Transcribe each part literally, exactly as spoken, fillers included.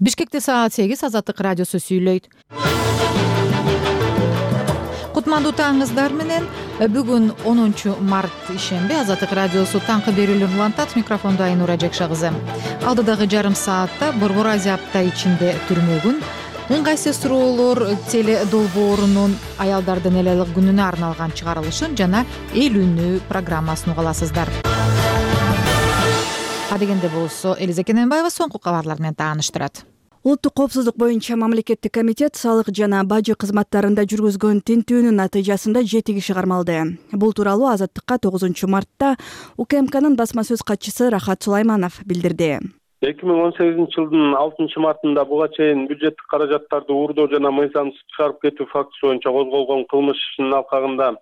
Бишкекте саат сегиз Азаттык радиосу сүйлөйт. Кутмандуу таңыңыздар менен. Бүгүн онунчу март ишемби Азаттык радиосу таңкы берүүлөрүн улантат. Микрофондо Айнура Жекшагызы. Алдыдагы жарым саатта Борбор Азия апта ичинде түрмөгүн, ыңгайсыз суроолор теле долбоорунун аялдардын эл айлык күнүнө арналган чыгарылышын жана эл үнү программасын уга аласыздар. Адегенде болсо Элиза Кененбаева соңку кабарлар менен тааныштырат. Улуттук коопсуздук боюнча мамлекеттик комитет салык жана бажы кызматтарында жүргүзгөн тинтүүнүн натыйжасында жети киши кармалды. Бул тууралуу Азаттыкка тогузунчу мартта УКМКнын басма сөз катчысы Рахат Сулайманов билдирди. эки миң он сегизинчи жылдын алтынчы мартында буга чейин бюджеттик каражаттарды уурдоо жана мыйзамсыз чыгарып кетүү фактысы боюнча козголгон кылмыш ишинин алкагында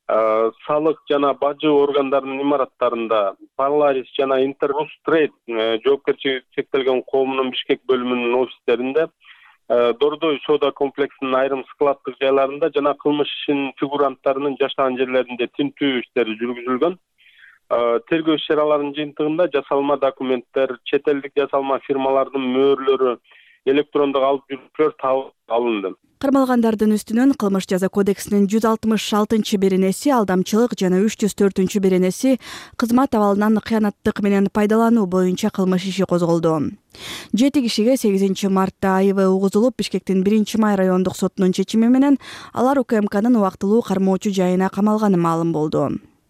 салык жана бажы органдарынын имараттарында Polaris жана Интеррус Трейд жоопкерчилиги чектелген коомунун Бишкек бөлүмүнүн офистеринде, Дордой соода комплексинин айрым складдык жайларында жана кылмыш ишинин фигуранттарынын жашаган жерлеринде тинтүү иштери жүргүзүлгөн. Тергөө иш-чараларынын жыйынтыгында жасалма документтер, чет элдик жасалма фирмалардын мөөрлөрү, электрондук алып жүрүүчүлөр табылып алынды. Кармалгандардын үстүнөн кылмыш жаза кодексинин жүз алтымыш алтынчы беренеси алдамчылык жана үч жүз төртүнчү беренеси кызмат абалынан кыянаттык менен пайдалануу боюнча кылмыш иши козголду. Жети кишиге сегизинчи мартта айып угузулуп, Бишкектин биринчи май райондук сотунун чечими менен алар УКМКнын убактылуу кармоочу жайына камалганы маалым болду.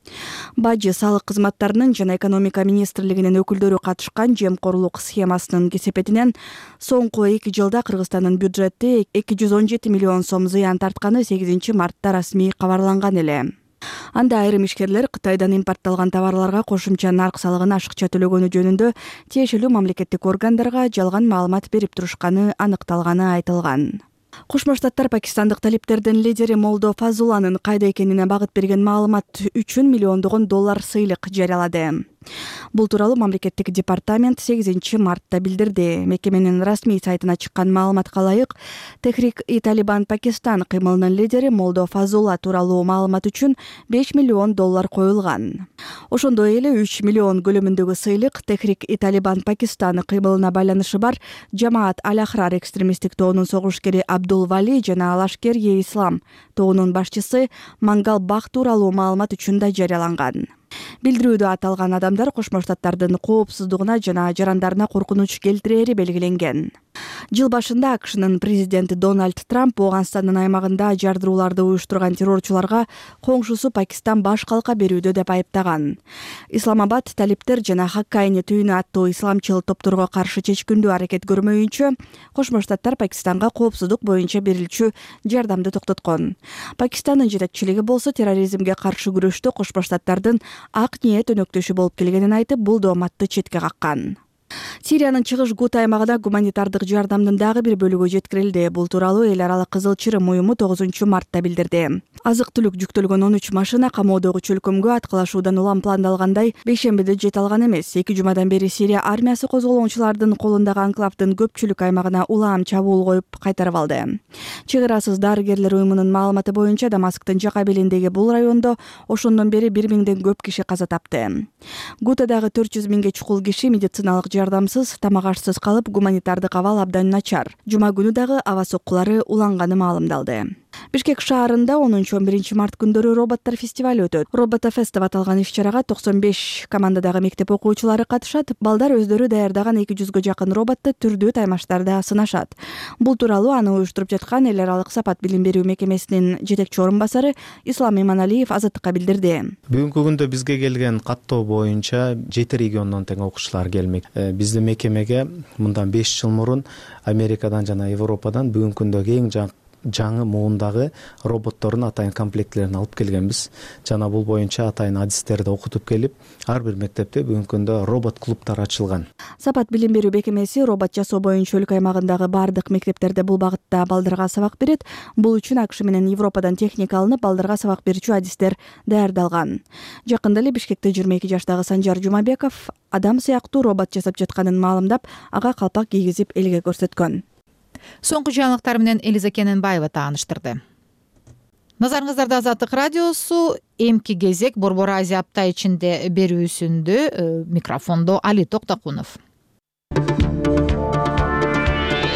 Бажы салык кызматтарынын жана экономика министрлигинин өкүлдөрү катышкан жемкорлук схемасынын кесепетинен соңку эки жылда Кыргызстандын бюджети эки жүз он жети миллион сом зыян тартканы сегизинчи мартта расмий кабарланган эле. Анда айрым ишкерлер Кытайдан импортталган товарларга кошумча нарк салыгын ашыкча төлөгөнү жөнүндө тиешелүү мамлекеттик органдарга жалган маалымат берип турушканы аныкталганы айтылган. Кошмо Штаттар пакистандык талиптердин лидери Молдо Фазуланын кайда экенине багыт берген маалымат үчүн миллиондогон доллар сыйлык жарыялады. Бул тууралуу мамлекеттик департамент сегизинчи мартта билдирди. Мекеменин расмий сайтына чыккан маалыматка ылайык, Техрик-и-Талибан Пакистан кыймылынын лидери Молдо Фазула тууралуу маалымат үчүн беш миллион доллар коюлган. Ошондой эле үч миллион көлөмүндөгү сыйлык Техрик-и-Талибан Пакистан кыймылына байланышы бар Жамаат Аль-Ахрар экстремисттик тобунун согушкери Абдул Вали жана Лашкер е Ислам тобунун башчысы Мангал Бах тууралуу маалымат үчүн да жарыяланган. Билдирүүдө аталган адамдар Кошмо Штаттардын коопсуздугуна жана жарандарына коркунуч келтирери белгиленген. Жыл башында АКШнын президенти Дональд Трамп Ооганстандын аймагында жардырууларды уюштурган террорчуларга коңшусу Пакистан баш калка берүүдө деп айыптаган. Исламабад талиптер жана Хаккайни түйүнү аттуу исламчыл топторго каршы чечкиндүү аракет көрмөйүнчө Кошмо Штаттар Пакистанга коопсуздук боюнча берилчү жардамды токтоткон. Пакистандын жетекчилиги болсо терроризмге каршы күрөштө Кошмо Штаттардын ак ниет өнөктөшү болуп келгенин айтып, бул дооматты четке каккан. Сириянын чыгыш Гута аймагына гуманитардык жардамдын дагы бир бөлүгү жеткирилди. Бул тууралуу эл аралык Кызыл Чырым уюму тогузунчу мартта билдирди. Азык-түлүк жүктөлгөн он үч машина камоодогу чөлкөмгө аткылашуудан улам пландалгандай бейшембиде жете алган эмес. Эки жумадан бери Сирия армиясы козголоочулардын колундагы анклавдын көпчүлүк аймагына улам чабуул коюп кайтарып алды. Чыгыр асыз дарыгерлер уюмунун маалыматы боюнча Дамасктын жак абелиндеги бул райондо ошондон бери бир миңден көп киши каза тапты. Гутадагы төрт жүз миңге чукул киши медициналык жардамсыз, тамак ашсыз калып, гуманитардык абал абдан начар. Жума күнү дагы аба соккулары уланганы маалымдалды. Бишкек шаарында онунчу он биринчи март күндөрү роботтор фестиваль өтөт. Роботофест деп аталган иш-чарага токсон беш командадагы мектеп окуучулары катышат. Балдар өздөрү даярдаган эки жүзгө жакын роботту түрдүү таймаштарда сынашат. Бул тууралуу аны уюштуруп жаткан эл аралык сапат билим берүү мекемесинин жетекчи орун басары Ислам Иманалиев Азаттыкка билдирди. Бүгүнкү күндө бизге келген каттоо боюнча жети региондон тең окуучулар келмек. Биздин мекемеге мындан беш жыл мурун Америкадан жана Европадан бүгүнкү күндөгү эң жаңы муундагы роботтордун атайын комплекттерин алып келгенбиз. Жана бул боюнча атайын адистерди окутуп келип, ар бир мектепте бүгүнкү күндө робот клубтар ачылган. Сапат билим берүү мекемеси робот жасоо боюнча өлкө аймагындагы бардык мектептерде бул багытта балдарга сабак берет. Бул үчүн АКШ менен Европадан техника алынып, балдарга сабак берүүчү адистер даярдалган. Жакында эле Бишкекте жыйырма эки жаштагы Санжар Жумабеков адам сыяктуу робот жасап жатканын маалымдап, ага калпак кийгизип элге көрсөткөн. Соңку жаңылыктар менен Элиза Кененбаева тааныштырды. Назарыңыздарда Азаттык радиосу эмки кезек Борбор Азия апта ичинде берүүсүндө. Микрофондо Али Токтокунов.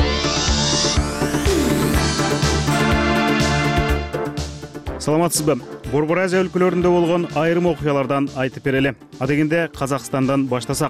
Саламатсызбы? Борбор Азия өлкөлөрүндө болгон айрым окуялардан айтып берели. Адегенде Казакстандан баштасак.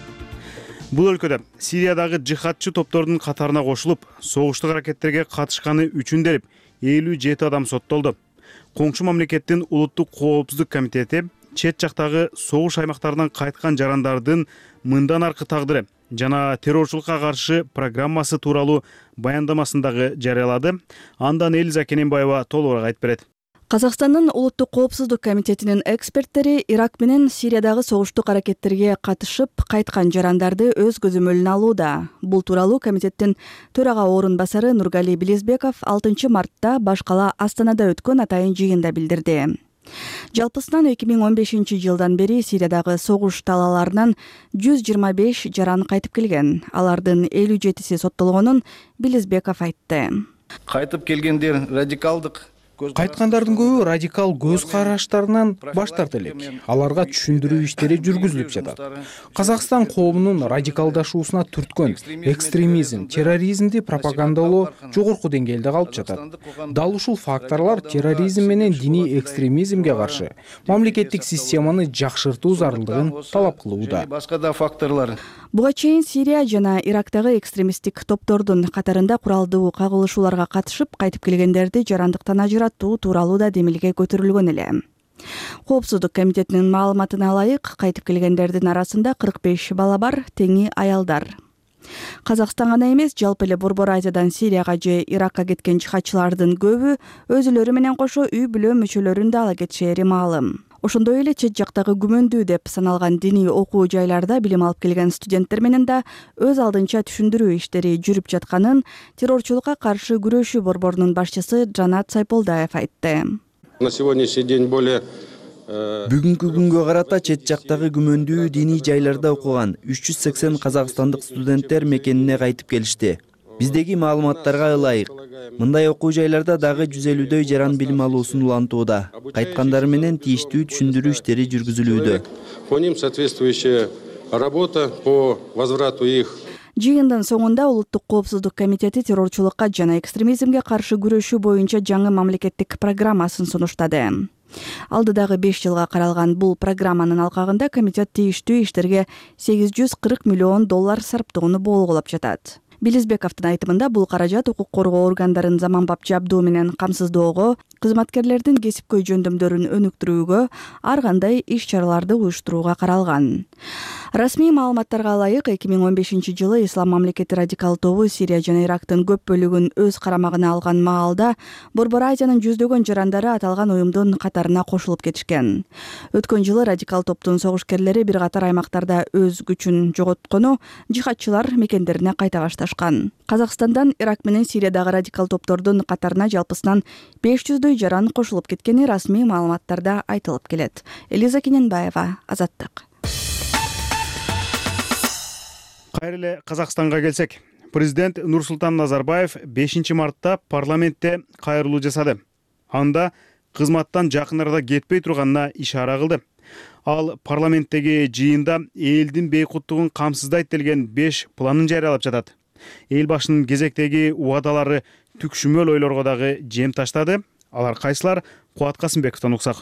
Бул өлкөдө Сириядагы жихадчы топтордун катарына кошулуп, согуштук аракеттерге катышканы үчүн делип элүү жети адам соттолду. Коңшу мамлекеттин улуттук коопсуздук комитети чет жактагы согуш аймактарынан кайткан жарандардын мындан аркы тагдыры жана террорчулукка каршы программасы тууралуу баяндамасын дагы жарыялады. Андан Элиза Кененбаева толугураак айтып берет. Казакстандын улуттук коопсуздук комитетинин эксперттери Ирак менен Сириядагы согуштук аракеттерге катышып кайткан жарандарды өз көзөмөлүнө алууда. Бул тууралуу комитеттин төрага орун басары Нургали Билизбеков алтынчы мартта баш кала Астанада өткөн атайын жыйында билдирди. Жалпысынан эки миң он бешинчи жылдан бери Сириядагы согуш талааларынан жүз жыйырма беш жаран кайтып келген. Алардын элүү жетиси соттолгонун Билизбеков айтты. Кайтып келгендер радикалдык Кайткандардын көбү радикал көз караштарынан баш тарта элек. Аларга түшүндүрүү иштери жүргүзүлүп жатат. Казакстан коомунун радикалдашуусуна түрткөн экстремизм, терроризмди пропагандалоо жогорку деңгээлде калып жатат. Дал ушул факторлор терроризм менен диний экстремизмге каршы мамлекеттик системаны жакшыртуу зарылдыгын талап кылууда. Башка да факторлор. Буга чейин Сирия жана Ирактагы экстремисттик топтордун катарында куралдуу кагылышууларга катышып кайтып келгендерди жарандыктан ажыратуу тууралуу да демилге көтөрүлгөн эле. Коопсуздук комитетинин маалыматына ылайык, кайтып келгендердин арасында кырк беш бала бар, теңи аялдар. Казакстан гана эмес, жалпы эле Борбор Азиядан Сирияга же Иракка кеткен жихадчылардын көбү өзүлөрү менен кошо үй бүлө мүчөлөрүн да ала кетишери маалым. Ошондой эле чет жактагы күмөндүү деп саналган диний окуу жайларда билим алып келген студенттер менен да өз алдынча түшүндүрүү иштери жүрүп жатканын террорчулукка каршы күрөшүү борборунун башчысы Жанат Сайполдаев айтты. На сегодняшний день более Бүгүнкү күнгө карата чет жактагы күмөндүү диний жайларда окуган үч жүз сексен казакстандык студенттер мекенине кайтып келишти. Биздеги маалыматтарга ылайык, мындай окуу жайларда дагы жүз элүүдөй жаран билим алуусун улантууда. Кайткандары менен тийиштүү түшүндүрүү иштери жүргүзүлүүдө. По ним соответствующая работа по возврату их. Жыйындын соңунда улуттук коопсуздук комитети террорчулукка жана экстремизмге каршы күрөшүү боюнча жаңы мамлекеттик программасын сунуштады. Алдыдагы беш жылга каралган бул программанын алкагында комитет тийиштүү иштерге сегиз жүз кырк миллион доллар сарптоону болгулап жатат. Билизбековдун айтымында бул каражат укук коргоо органдарын заманбап жабдуу менен камсыздоого, кызматкерлердин кесипкөй жөндөмдөрүн өнүктүрүүгө, ар кандай иш-чараларды уюштурууга каралган. Расмий маалыматтарга ылайык, эки миң он бешинчи жылы Ислам мамлекети радикал тобу Сирия жана Ирактын көп бөлүгүн өз карамагына алган маалда Борбор Азиянын жүздөгөн жарандары аталган уюмдун катарына кошулуп кетишкен. Өткөн жылы радикал топтун согушкерлери бир катар аймактарда өз күчүн жоготкону, жихадчылар мекендерине кайта башташкан. Казакстандан Ирак менен Сириядагы радикал топтордун катарына жалпысынан беш жүздөй жаран кошулуп кеткени расмий маалыматтарда айтылып келет. Элиза Кененбаева, Азаттык. Кайрыле Казакстанга келсек, президент Нурсултан Назарбаев бешинчи мартта парламентте кайрылуу жасады. Анда кызматтан жакын арада кетпей турганына ишара кылды. Ал парламенттеги жыйында элдин бейкуттугун камсыздайт делген беш планын жарыялап жатат. Эл башынын кезектеги убадалары түкшүмөл ойлорго дагы жем таштады. Алар кайсылар? Кубат Касымбековдон уксак.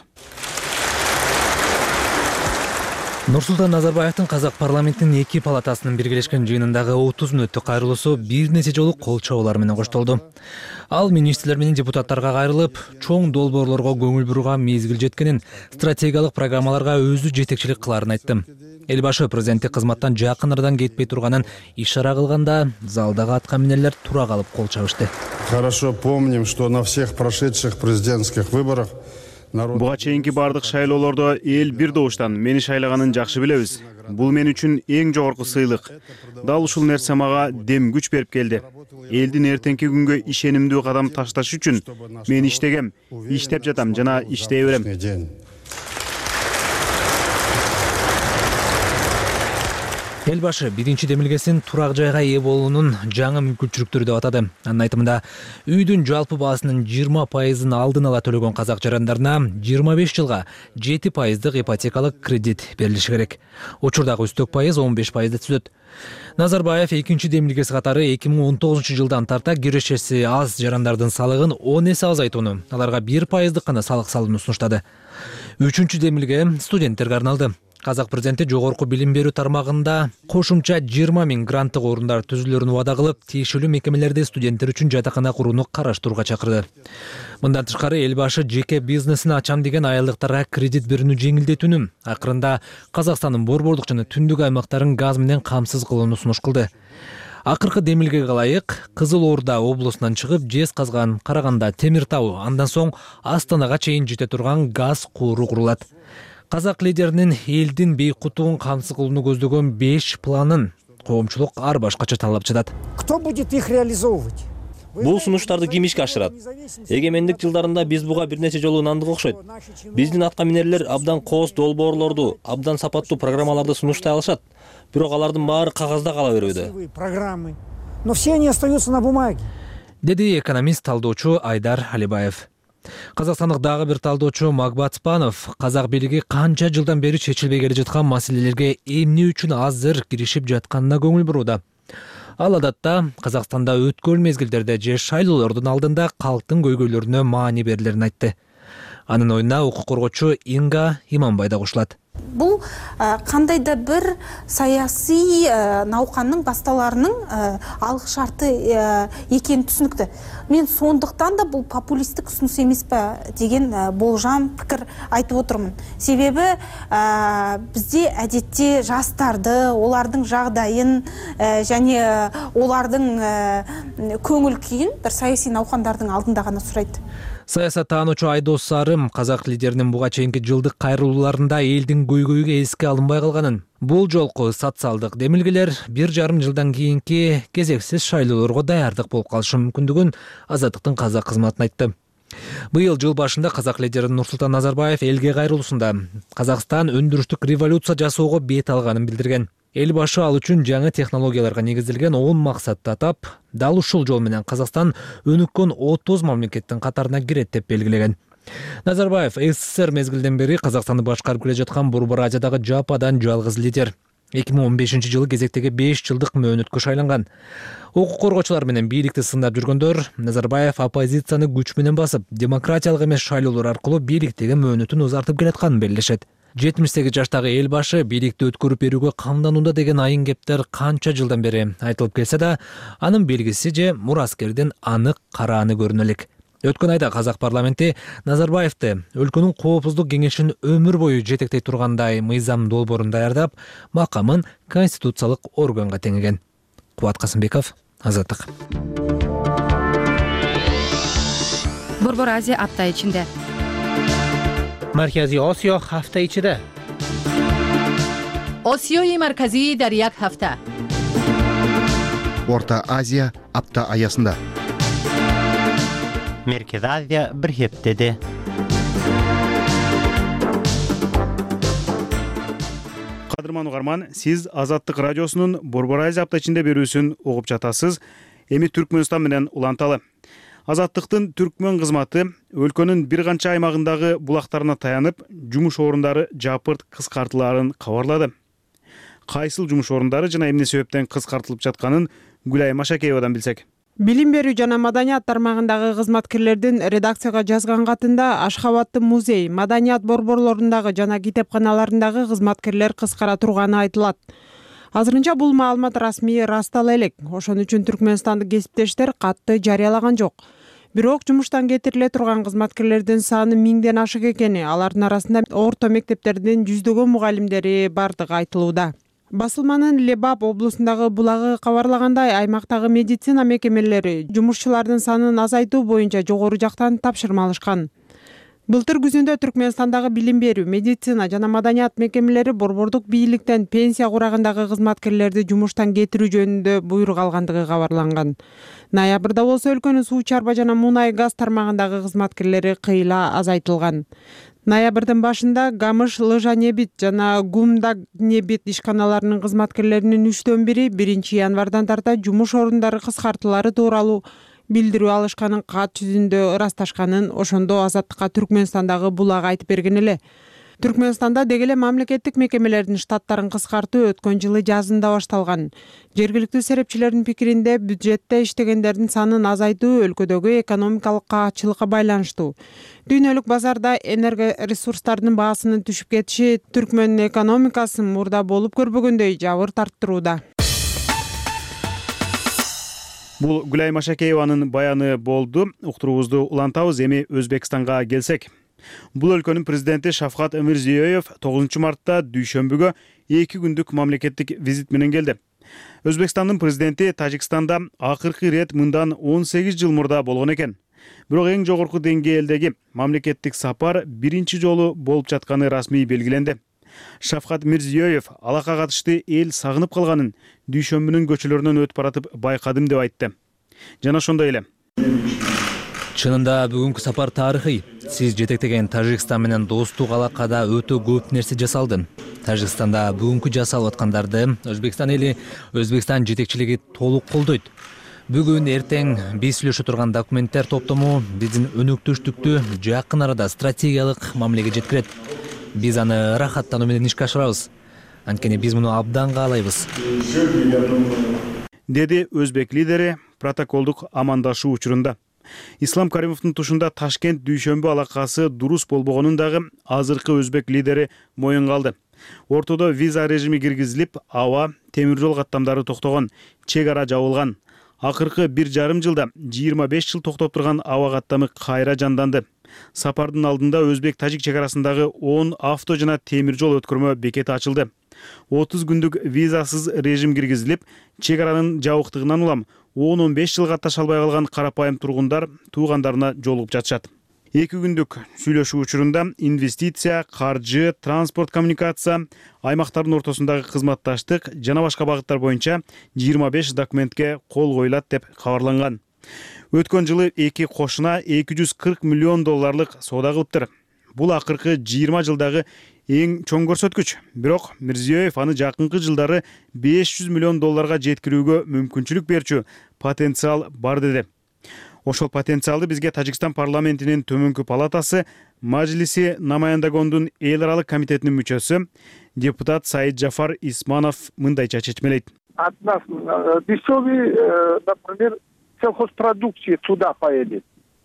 Нурсултан Назарбаевдин Казак парламентинин эки палатасынын биргелешкен жыйынындагы отуз мүнөттүк кайрылуусу бир нече жолу кол чабуулар менен коштолду. Ал министрлер менен депутаттарга кайрылып, чоң долбоорлорго көңүл бурууга мезгил жеткенин, стратегиялык программаларга өзү жетекчилик кыларын айтты. Эл башы президенттик кызматтан жакын арадан кетпей турганын ишара кылганда, залдагы атка минерлер тура калып кол чабышты. Хорошо помним, что на всех прошедших президентских выборах Буга чейинки бардык шайлоолордо эл бир добуштан мени шайлаганын жакшы билебиз. Бул мен үчүн эң жогорку сыйлык. Дал ушул нерсе мага дем күч берип келди. Элдин эртеңки күнгө ишенимдүү кадам ташташ үчүн мен иштегем, иштеп жатам жана иштей берем. эл башы биринчи демилгесин турак жайга ээ болуунун жаңы мүмкүнчүлүктөрү деп атады. Анын айтымында үйдүн жалпы баасынын жыйырма пайызын алдын ала төлөгөн казак жарандарына жыйырма беш жылга жети пайыздык ипотекалык кредит берилиши керек. Учурдагы үстөк пайыз он беш пайызды түзөт. Назарбаев экинчи демилгеси катары эки миң он тогузунчу жылдан тарта кирешеси аз жарандардын салыгын он эсе азайтууну, аларга бир пайыздык гана салык салууну сунуштады. Үчүнчү демилге студенттерге арналды. Казак президенти жогорку билим берүү тармагында кошумча жыйырма миң гранттык орундар түзүлөрүн убада кылып, тиешелүү мекемелерде студенттер үчүн жатакана курууну караштырууга чакырды. Мындан тышкары эл башы жеке бизнесин ачам деген аялдыктарга кредит берүүнү жеңилдетүүнү, акырында Казакстандын борбордук жана түндүк аймактарын газ менен камсыз кылууну сунуш кылды. Акыркы демилгеге ылайык Кызыл Орда облусунан чыгып, Жез Казган, Караганда, Темир Тау, андан соң Астанага чейин жете турган газ кууру курулат. Казак лидеринин элдин бейкутугун камсыз кылууну көздөгөн беш планын коомчулук ар башкача талап жатат. Кто будет их реализовывать? Бул сунуштарды ким ишке ашырат? Эгемендик жылдарында биз буга бир нече жолу ынандык окшойт. Биздин атка минерлер абдан кооз долбоорлорду, абдан сапаттуу программаларды сунуштай алышат. Бирок алардын баары кагазда кала берүүдө. Программы. Но все они остаются на бумаге. Деди экономист талдоочу Айдар Алибаев. Казакстандык дагы бир талдоочу Магбат Спанов казак бийлиги канча жылдан бери чечилбей келе жаткан маселелерге эмне үчүн азыр киришип жатканына көңүл бурууда. Ал адатта Казакстанда өткөн мезгилдерде же шайлоолордун алдында калктын көйгөйлөрүнө маани берилерин айтты. Анын оюна укук коргоочу Инга Иманбай да кошулат. Бул кандайда бир саясий науканның басталарының алғы шарты екені түсінікті. Мен сондықтан да бұл популистік ұсыныс емес па деген болжам пікір айтып отырмын. Себебі бізде әдетте жастарды, олардың жағдайын және олардың көңіл күйін бір саяси наукандардың алдында ғана сұрайды. Саясаттануучу Айдос Сарым казак лидеринин буга чейинки жылдык кайрылууларында элдин көйгөйгө эске алынбай калганын, бул жолку социалдык демилгелер бир жарым жылдан кийинки кезексиз шайлоолорго даярдык болуп калышы мүмкүндүгүн Азаттыктын казак кызматын айтты. Быйыл жыл башында казак лидери Нурсултан Назарбаев элге кайрылуусунда Казакстан өндүрүштүк революция жасоого бет алганын билдирген. Эл башы ал үчүн жаңы технологияларга негизделген он максатты атап, дал ушул жол менен Казакстан өнүккөн отуз мамлекеттин катарына кирет деп белгилеген. Назарбаев СССР мезгилден бери Казакстанды башкарып келе жаткан Борбор Азиядагы жападан жалгыз лидер. эки миң он бешинчи жылы кезектеги беш жылдык мөөнөткө шайланган. Укук коргоочулар менен бийликти сындап жүргөндөр Назарбаев оппозицияны күч менен басып, демократиялык эмес шайлоолор аркылуу бийликтеги мөөнөтүн узартып келатканын белгилешет. жетимиш сегиз жаштагы эл башы бийликти өткөрүп берүүгө камданууда деген айын кептер канча жылдан бери айтылып келсе да, анын белгиси же мураскердин анык карааны көрүнө элек. Өткөн айда казак парламенти Назарбаевди өлкөнүн коопсуздук кеңешин өмүр бою жетектей тургандай мыйзам долбоорун даярдап, макамын конституциялык органга теңеген. Кубат Касымбеков, Азаттык. Борбор Азия апта ичинде. Маркази Осиё ҳафта ичида. Осиёи марказӣ дар як ҳафта. Орта Азия апта аясында. Merkez Азия bir heftede. Кадырман угарман, сиз Азаттык радиосунун Борбор Азия апта ичинде берүүсүн угуп жатасыз. Эми Түркмөнстан менен уланталы. Азаттыктын түркмөн кызматы өлкөнүн бир канча аймагындагы булактарына таянып, жумуш орундары жапырт кыскартыларын кабарлады. Кайсыл жумуш орундары жана эмне себептен кыскартылып жатканын Гүлай Машакеевадан билсек. Билим берүү жана маданият тармагындагы кызматкерлердин редакцияга жазган катында Ашхабадтын музей, маданият борборлорундагы жана китепканаларындагы кызматкерлер кыскара турганы айтылат. Азырынча бул маалымат расмий растала элек. Ошон үчүн түркмөнстандык кесиптештер катты жарыялаган жок. Бирок жумуштан кетириле турган кызматкерлердин саны миңден ашык экени, алардын арасында орто мектептердин жүздөгөн мугалимдери бардыгы айтылууда. Басылманын Лебап облусундагы булагы кабарлагандай, аймактагы медицина мекемелери жумушчулардын санын азайтуу боюнча жогору жактан тапшырма алышкан. Былтыр күзүндө Түркмөнстандагы билим берүү, медицина жана маданият мекемелери борбордук бийликтен пенсия курагындагы кызматкерлерди жумуштан кетирүү жөнүндө буйрук алгандыгы кабарланган. Ноябрда болсо өлкөнүн суу чарба жана мунай газ тармагындагы кызматкерлери кыйла азайтылган. Ноябрдын башында Камыш Лыжа-Небит жана Гумдаг-Небит ишканаларынын кызматкерлеринин үчтөн бири биринчи январдан тарта жумуш орундары кыскартылары тууралуу билдирүү алышканын кат жүзүндө ырасташканын, ошондо Азаттыкка Түркмөнстандагы булак айтып берген эле. Түркмөнстанда деги эле мамлекеттик мекемелердин штаттарын кыскартуу өткөн жылы жазында башталган. Жергиликтүү серепчилердин пикиринде бюджетте иштегендердин санын азайтуу өлкөдөгү экономикалык каатчылыкка байланыштуу. Дүйнөлүк базарда энергоресурстардын баасынын түшүп кетиши түркмөн экономикасын мурда болуп көрбөгөндөй жабыр тарттырууда. Бул Гүлай Машакееванын баяны болду. Уктуруубузду улантабыз. Эми Өзбекстанга келсек. Бул өлкөнүн президенти Шавкат Мирзиёев тогузунчу мартта дүйшөмбүгө эки күндүк мамлекеттик визит менен келди. Өзбекстандын президенти Тажикстанда акыркы ирет мындан он сегиз жыл мурда болгон экен. Бирок эң жогорку деңгээлдеги мамлекеттик сапар биринчи жолу болуп жатканы расмий белгиленди. Шавкат Мирзиёев алакка катышты эл сагынып калганын дүйшөмбүнүн көчөлөрүнөн өтүп баратып байкадым деп айтты. Жана ошондой эле. Чынында бүгүнкү сапар тарыхый. Сиз жетектеген Тажикстан менен достук алакада өтө көп нерсе жасалды. Тажикстанда бүгүнкү жасалып аткандарды Өзбекстан эли, Өзбекстан жетекчилиги толук колдойт. Бүгүн эртең биз сүйлөшө турган документтер топтому биздин өнөктөштүктү жакын арада стратегиялык мамилеге жеткирет. Биз аны ырахаттануу менен ишке ашырабыз. Анткени биз муну абдан каалайбыз. Деди өзбек лидери протоколдук амандашуу учурунда. Ислам Каримовдун тушунда Ташкент дүйшөмбү алакасы дурус болбогонун дагы азыркы өзбек лидери моюнга алды. Ортодо виза режими киргизилип, аба, темир жол каттамдары токтогон, чек ара жабылган. Акыркы бир жарым жылда жыйырма беш жыл токтоп турган аба каттамы кайра жанданды. Сапардын алдында Өзбек-Тажик чек арасындагы он авто жана темир жол өткөрмө бекети ачылды. отуз күндүк визасыз режим киргизилип, чек аранын жабыктыгынан улам он он беш жылга катташа албай калган карапайым тургундар туугандарына жолугуп жатышат. эки күндүк сүйлөшүү учурунда инвестиция, каржы, транспорт, коммуникация, аймактардын ортосундагы кызматташтык жана башка багыттар боюнча жыйырма беш документке кол коюлат деп кабарланган. Өткөн жылы эки кошуна эки жүз кырк миллион долларлык соода кылыптыр. Бул акыркы жыйырма жылдагы эң чоң көрсөткүч. Бирок Мирзиёев аны жакынкы жылдары беш жүз миллион долларга жеткирүүгө мүмкүнчүлүк берчү потенциал бар деди. Ошол потенциалды бизге Тажикстан парламентинин төмөнкү палатасы Мажлиси Намаяндагондун эл аралык комитетинин мүчөсү депутат Саид Жафар Исманов мындайча чечмелейт. От нас дешевый, например, сельхозпродукции туда поедет.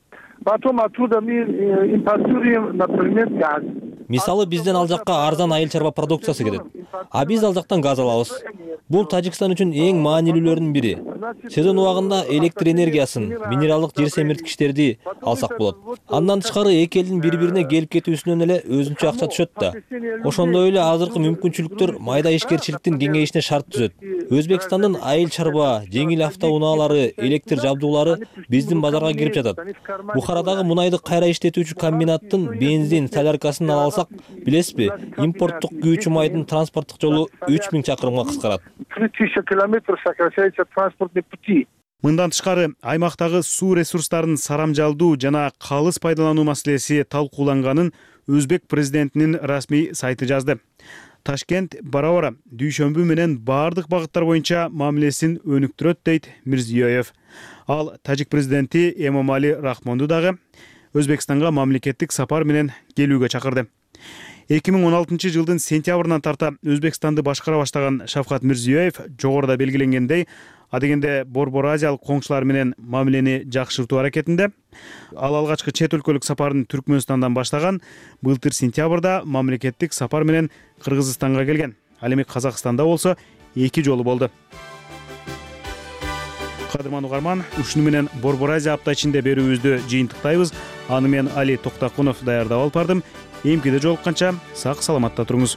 Потом оттуда мы импортируем, например, газ. Мисалы бизден ал жакка арзан айыл чарба продукциясы кетет. А биз ал жактан газ алабыз. Бул Тажикстан үчүн эң маанилүүлөрдүн бири. Сезон убагында электр энергиясын, минералдык жер семирткичтерди алсак болот. Андан тышкары эки элдин бири-бирине келип кетүүсүнөн эле өзүнчө акча түшөт да. Ошондой эле азыркы мүмкүнчүлүктөр майда ишкерчиликтин кеңейишине шарт түзөт. Өзбекстандын айыл чарба, жеңил автоунаалары, электр жабдуулары биздин базарга кирип жатат. Бухарадагы мунайды кайра иштетүүчү комбинаттын бензин соляркасын ала алсак, билесизби, импорттук күйүүчү майдын транспорттук жолу үч миң чакырымга кыскарат. три тысячи километров сокращается транспортный пути. Мындан тышкары аймактагы суу ресурстарын сарамжалдуу жана калыс пайдалануу маселеси талкууланганын Өзбек президентинин расмий сайты жазды. Ташкент бара-бара дүйшөмбү менен бардык багыттар боюнча мамилесин өнүктүрөт дейт Мирзиёев. Ал Тажик президенти Эмомали Рахмонду дагы Өзбекстанга мамлекеттик сапар менен келүүгө чакырды. эки миң он алтынчы жылдын сентябрынан тарта Өзбекстанды башкара баштаган Шавкат Мирзиёев жогоруда белгиленгендей, адегенде Борбор Азиялык коңшулар менен мамилени жакшыртуу аракетинде. Ал алгачкы чет өлкөлүк сапарын Түркмөнстандан баштаган, былтыр сентябрда мамлекеттик сапар менен Кыргызстанга келген. Ал эми Казакстанда болсо эки жолу болду. Кадырман угарман, ушуну менен Борбор Азия апта ичинде берүүбүздү жыйынтыктайбыз. Аны мен Али Токтакунов даярдап алып бардым. Эмкиде жолукканча сак саламатта туруңуз.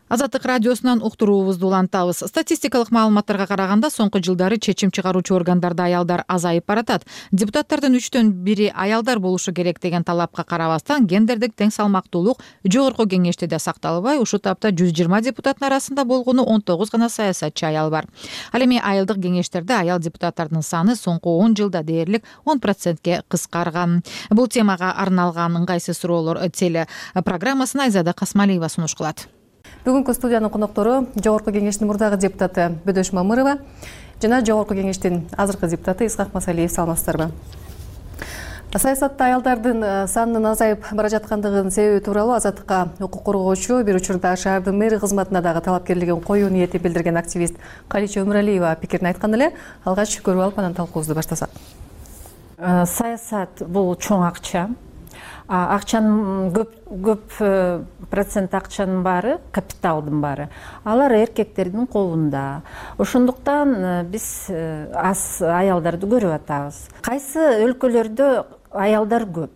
Азаттык радиосунан уктуруубузду улантабыз. Статистикалык маалыматтарга караганда соңку жылдары чечим чыгаруучу органдарда аялдар азайып баратат. Депутаттардын үчтөн бири аялдар болушу керек деген талапка карабастан гендердик тең салмактуулук жогорку кеңеште да сакталбай, ушул тапта жүз жыйырма депутаттын арасында болгону он тогуз гана саясатчы аял бар. Ал эми айылдык кеңештерде аял депутаттардын саны соңку он жылда дээрлик он процентке кыскарган. Бул темага арналган ыңгайсыз суроолор теле программасын Айзада Касмалиева сунуш кылат. Бүгүнкү студиянын коноктору Жогорку кеңештин мурдагы депутаты Бөдөш Мамырова жана Жогорку кеңештин азыркы депутаты Исхак Масалиев. Саламатсыздарбы? Саясатта аялдардын санынын азайып бара жаткандыгынын себеби тууралуу Азаттыкка укук коргоочу, бир учурда шаардын мэри кызматына дагы талапкерлигин коюу ниети билдирген активист Калича Өмүралиева пикирин айткан эле. Алгач көрүп алып анан талкуубузду баштасак. Саясат бул чоң акча. Акчанын көп көп процент акчанын баары, капиталдын баары алар эркектердин колунда. Ошондуктан биз аз аялдарды көрүп атабыз. Кайсы өлкөлөрдө аялдар көп?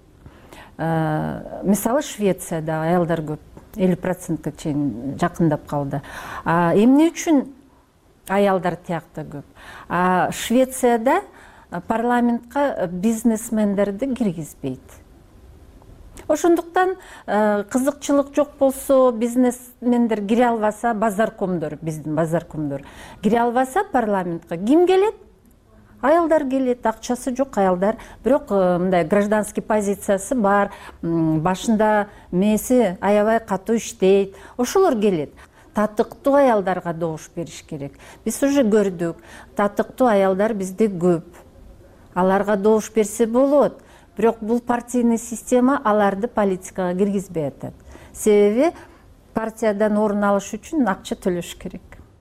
Мисалы Швецияда аялдар көп, элүү процентке чейин жакындап калды. Эмне үчүн аялдар тиякта көп? Швецияда парламентка бизнесмендерди киргизбейт. Ошондуктан кызыкчылык жок болсо, бизнесмендер кире албаса, базаркомдор, биздин базаркомдор кире албаса парламентке ким келет? Аялдар келет, акчасы жок аялдар, бирок мындай гражданский позициясы бар, башында мээси аябай катуу иштейт, ошолор келет. Татыктуу аялдарга добуш бериш керек. Биз уже көрдүк, татыктуу аялдар бизде көп. Аларга добуш берсе болот. Бирок бул партийный система аларды политикага киргизбей атат. Себеби партиядан орун алыш үчүн акча төлөш керек.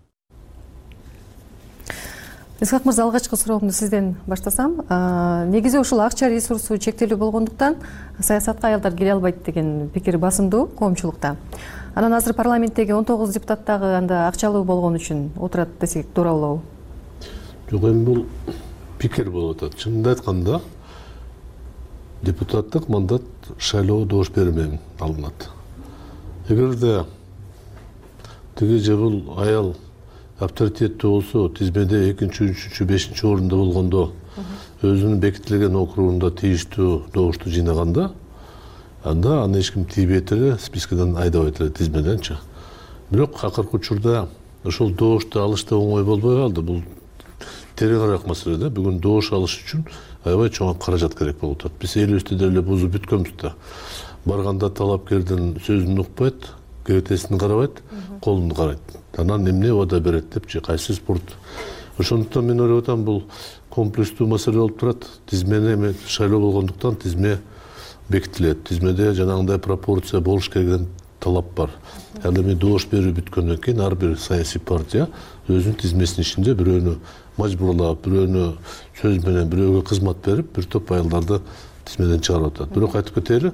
Исхак мырза, алгачкы суроомду сизден баштасам. Негизи ушул акча ресурсу чектелүү болгондуктан саясатка аялдар кире албайт деген пикир басымдуу коомчулукта. Анан азыр парламенттеги он тогуз депутат дагы анда акчалуу болгон үчүн отурат десек туура болобу? Жок, эми бул пикир болуп атат. Чынында айтканда, депутаттык мандат шайлоо добуш берүү менен алынат. Эгерде тиги же бул аял авторитеттүү болсо, тизмеде экинчи, үчүнчү, бешинчи орунда болгондо, өзүнүн бекитилген округунда тийиштүү добушту жыйнаганда, анда аны эч ким тийбейт эле, спискадан айдабайт эле, тизмеденчи. Бирок акыркы учурда ошол добушту алыш да оңой болбой калды. Бул тереңирээк маселе да. Бүгүн добуш алыш үчүн аябай чоң каражат керек болуп атат. Биз элибизди деле бузуп бүткөнбүз да. Барганда талапкердин сөзүн укпайт, кебетесин карабайт, колун карайт. Анан эмне убада берет депчи, кайсы спорт. Ошондуктан мен ойлоп атам, бул комплекстүү маселе болуп турат. Тизмени эми шайлоо болгондуктан тизме бекитилет. Тизмеде жанагындай пропорция болуш керек деген талап бар. Ал эми добуш берүү бүткөндөн кийин ар бир саясий партия өзүнүн тизмесинин ичинде бирөөнү мажбурлап, бирөөнү сөз менен, бирөөгө кызмат берип, бир топ аялдарды тизмеден чыгарып атат. Бирок айтып кетели,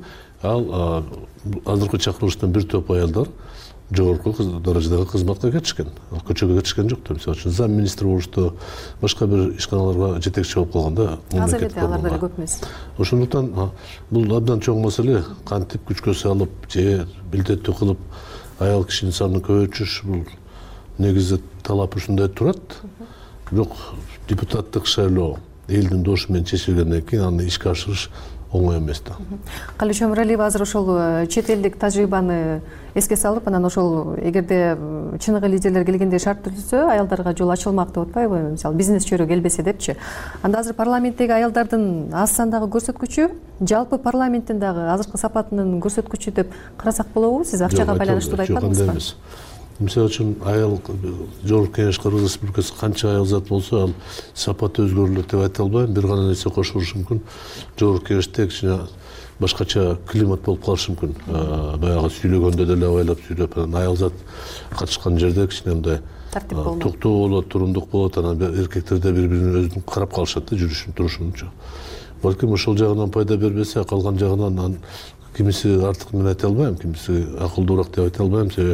ал азыркы чакырылыштан бир топ аялдар жогорку даражадагы кызматка кетишкен. Ал көчөгө кетишкен жок. Мисалы үчүн зам министр болушту, башка бир ишканаларга жетекчи болуп калганда, аз эле алар деле көп эмес. Ошондуктан бул абдан чоң маселе. Кантип күчкө салып же билдеттүү кылып аял кишинин санын көбөйтүш, бул негизи талап ушундай турат. Бирок депутаттык шайлоо элдин добушу менен чечилгенден кийин аны ишке ашырыш оңой эмес да. Калич Өмүралиева азыр ошол чет элдик тажрыйбаны эске салып, анан ошол эгерде чыныгы лидерлер келгенде шарт түзүлсө, аялдарга жол ачылмак деп атпайбы? Мисалы, бизнес чөйрө келбесе депчи. Анда азыр парламенттеги аялдардын аз сандагы көрсөткүчү, жалпы парламенттин дагы азыркы сапатынын көрсөткүчү деп карасак болобу? Сиз акчага байланыштуу да айткандыңызбы? Мисалы үчүн аял Жогорку Кеңеш Кыргыз Республикасы канча аял зат болсо, ал сапаты өзгөрүлөт деп айта албайм. Бир гана нерсе кошулушу мүмкүн. Жогорку Кеңеште кичине башкача климат болуп калышы мүмкүн. Баягы сүйлөгөндө деле абайлап сүйлөп, аял зат катышкан жерде кичине мындай токтоо болот, турундук болот, анан эркектер бири бирин өзүн карап калышат да, жүрүшүн, турушунчу. Балким ошол жагынан пайда бербесе, калган жагынан кимиси артык мен айта албайм, кимиси акылдуураак деп айта албайм. Себеби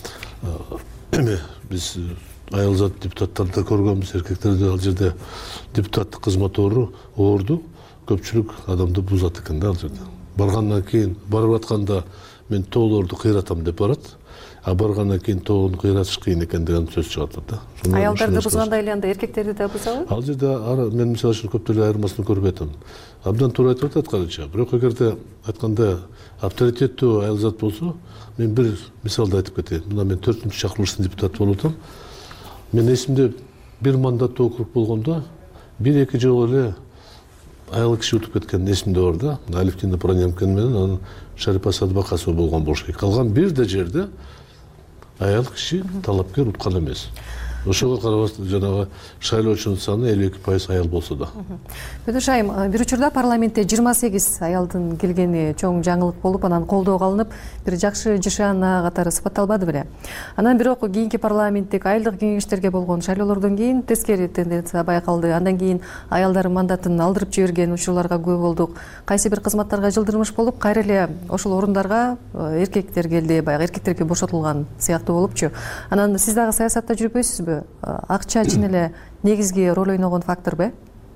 эми биз аял зат депутаттарды көргөнбүз, эркектерди ал жерде депутаттык кызмат оорду көпчүлүк адамды бузат экен да ал жерде. Баргандан кийин, барып атканда мен тоолорду кыйратам деп барат, а баргандан кийин тоонун кыйратыш кыйын экендигин сөз чыгат да. Аялдарды бузгандай эле анда эркектерди да бузабы? Ал жерде мен мисалы үчүн көптөрдү айырмасын көрүп атам. Абдан туура айтып атат карача. Бирок эгерде айтканда авторитеттүү аял зат болсо, мен бир мисалды айтып кетейин. Мына мен төртүнчү чакырылыштын депутаты болуп атам. Мен эсимде бир мандаттуу округ болгондо бир эки жолу эле аял киши утуп кеткен эсимде бар да. Алевтина Проненкин менен анан Шарипа Садыбакасова болгон болуш керек. Калган бир да жерде аял киши талапкер уткан эмес. Ошого карабастан жанагы шайлоочунун саны элүү эки пайыз аял болсо да. Бөдөш айым, бир учурда парламентте жыйырма сегиз аялдын келгени чоң жаңылык болуп, анан колдоого алынып, бир жакшы жашаана катары сыпатталбады беле. Анан бирок кийинки парламенттик айылдык кеңештерге болгон шайлоолордон кийин тескери тенденция байкалды. Андан кийин аялдар мандатын алдырып жиберген учурларга күбө болдук. Кайсы бир кызматтарга жылдырмыш болуп, кайра эле ошол орундарга эркектер келди, баягы эркектерге бошотулган сыяктуу болупчу. Анан сиз дагы саясатта жүрбөйсүзбү? Акча чын эле негизги роль ойногон факторбу?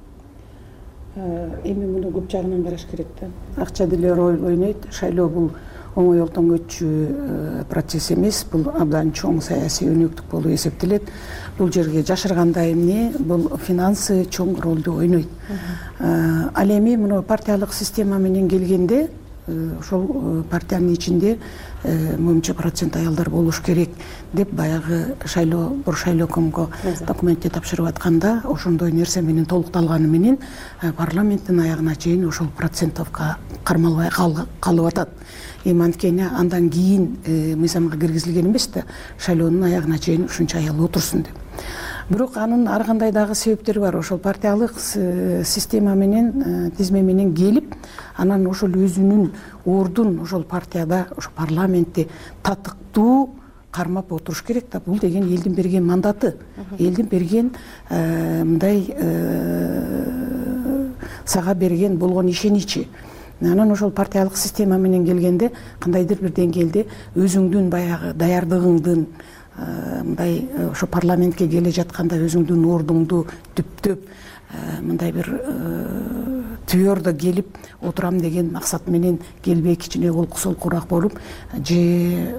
Эми муну көп жагынан караш керек да. Акча деле роль ойнойт. Шайлоо бул оңой жолдон өтчү процесс эмес, бул абдан чоң саясий өнөктүк болуп эсептелет. Бул жерге жашыргандай эмне, бул финансы чоң ролду ойнойт. Ал эми муну партиялык система менен келгенде, ошол партиянын ичинде мынча процент аялдар болуш керек деп баягы шайлоо бир шайлоокомго документти тапшырып атканда, ошондой нерсе менен толукталганы менен парламенттин аягына чейин ошол процентовка кармалбай калып атат. Эми анткени андан кийин мыйзамга киргизилген эмес да, шайлоонун аягына чейин ушунча аял отурсун деп. Бирок анын ар кандай дагы себептери бар. Ошол партиялык система менен, тизме менен келип, анан ошол өзүнүн ордун ошол партияда, ошол парламентте татыктуу кармап отуруш керек да. Бул деген элдин берген мандаты, элдин берген мындай сага берген болгон ишеничи. Анан ошол партиялык система менен келгенде, кандайдыр бир деңгээлде өзүңдүн баягы даярдыгыңдын мындай ошо парламентке келе жатканда өзүңдүн ордуңду түптөп мындай бир түйөрдө келип отурам деген максат менен келбей кичине олкусолкураак болуп, же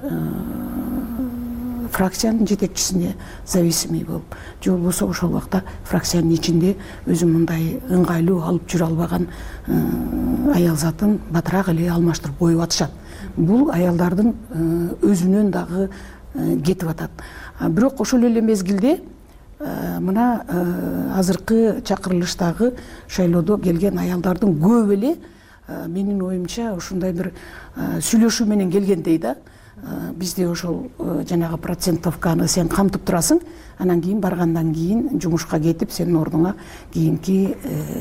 фракциянын жетекчисине зависимый болуп, же болбосо ошол убакта фракциянын ичинде өзү мындай ыңгайлуу алып жүрө албаган аял затын батыраак эле алмаштырып коюп атышат. Бул аялдардын өзүнөн дагы кетип атат. Бирок ошол эле мезгилде мына азыркы чакырылыштагы шайлоодо келген аялдардын көбү эле менин оюмча ушундай бир сүйлөшүү менен келгендей да. Бизде ошол жанагы процентовканы сен камтып турасың, анан кийин баргандан кийин жумушка кетип сенин ордуңа кийинки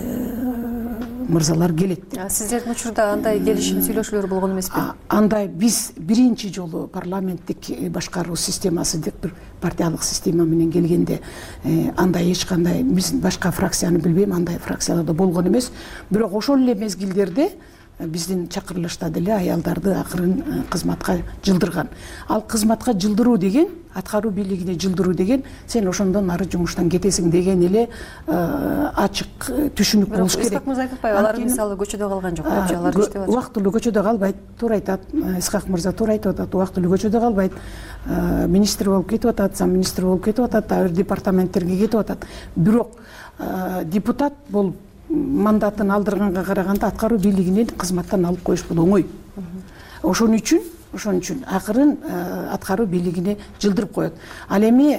мырзалар келет. Сиздердин учурда андай келишим сүйлөшүүлөр болгон эмеспи? Андай биз биринчи жолу парламенттик башкаруу системасы деп бир партиялык система менен келгенде андай эч кандай, биз башка фракцияны билбейм, андай фракцияларда болгон эмес. Бирок ошол эле мезгилдерде биздин чакырылышта деле аялдарды акырын кызматка жылдырган. Ал кызматка жылдыруу деген, аткаруу бийлигине жылдыруу деген, сен ошондон ары жумуштан кетесиң деген эле ачык түшүнүк болуш керек. Исхак мырза айтпайбы, алар мисалы көчөдө калган жок, алар иштеп атат. Убактылуу көчөдө калбайт, туура айтат. Исхак мырза туура айтып атат, убактылуу көчөдө калбайт. Министр болуп кетип атат, зам министр болуп кетип атат, ар бир департаменттерге кетип атат. Бирок депутат болуп мандатын алдырганга караганда аткаруу бийлигинен кызматтан алып коюш бул оңой. Ошон үчүн, ошон үчүн акырын аткаруу бийлигине жылдырып коет. Ал эми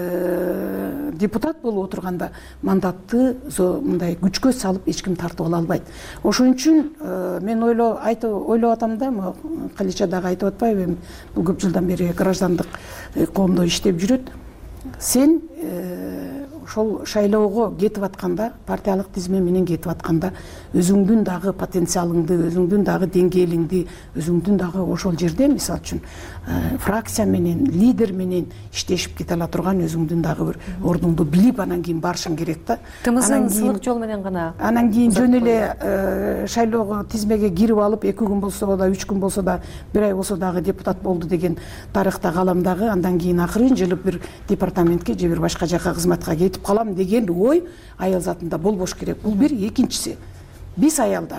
депутат болуп отурганда мандатты мындай күчкө салып эч ким тартып ала албайт. Ошон үчүн мен ойлоо айтып ойлоп атам да, Калича дагы айтып атпайбы, бул көп жылдан бери граждандык коомдо иштеп жүрөт. Сен ошол шайлоого кетип атканда, партиялык тизме менен кетип атканда, өзүңдүн дагы потенциалыңды, өзүңдүн дагы деңгээлиңди, өзүңдүн дагы ошол жерде, мисалы үчүн, фракция менен, лидер менен иштешип кете ала турган өзүңдүн дагы бир ордуңду билип, анан кийин барышың керек да. Тымызын сылык жол менен гана. Анан кийин жөн эле шайлоого тизмеге кирип алып, эки күн болсо да, үч күн болсо да, бир ай болсо дагы депутат болду деген тарыхта каламдагы, андан кийин акырын жылып бир департаментке же бир башка жака кызматка кетип калам деген ой аял затында болбош керек. Бул бир. Экинчиси, биз аялдар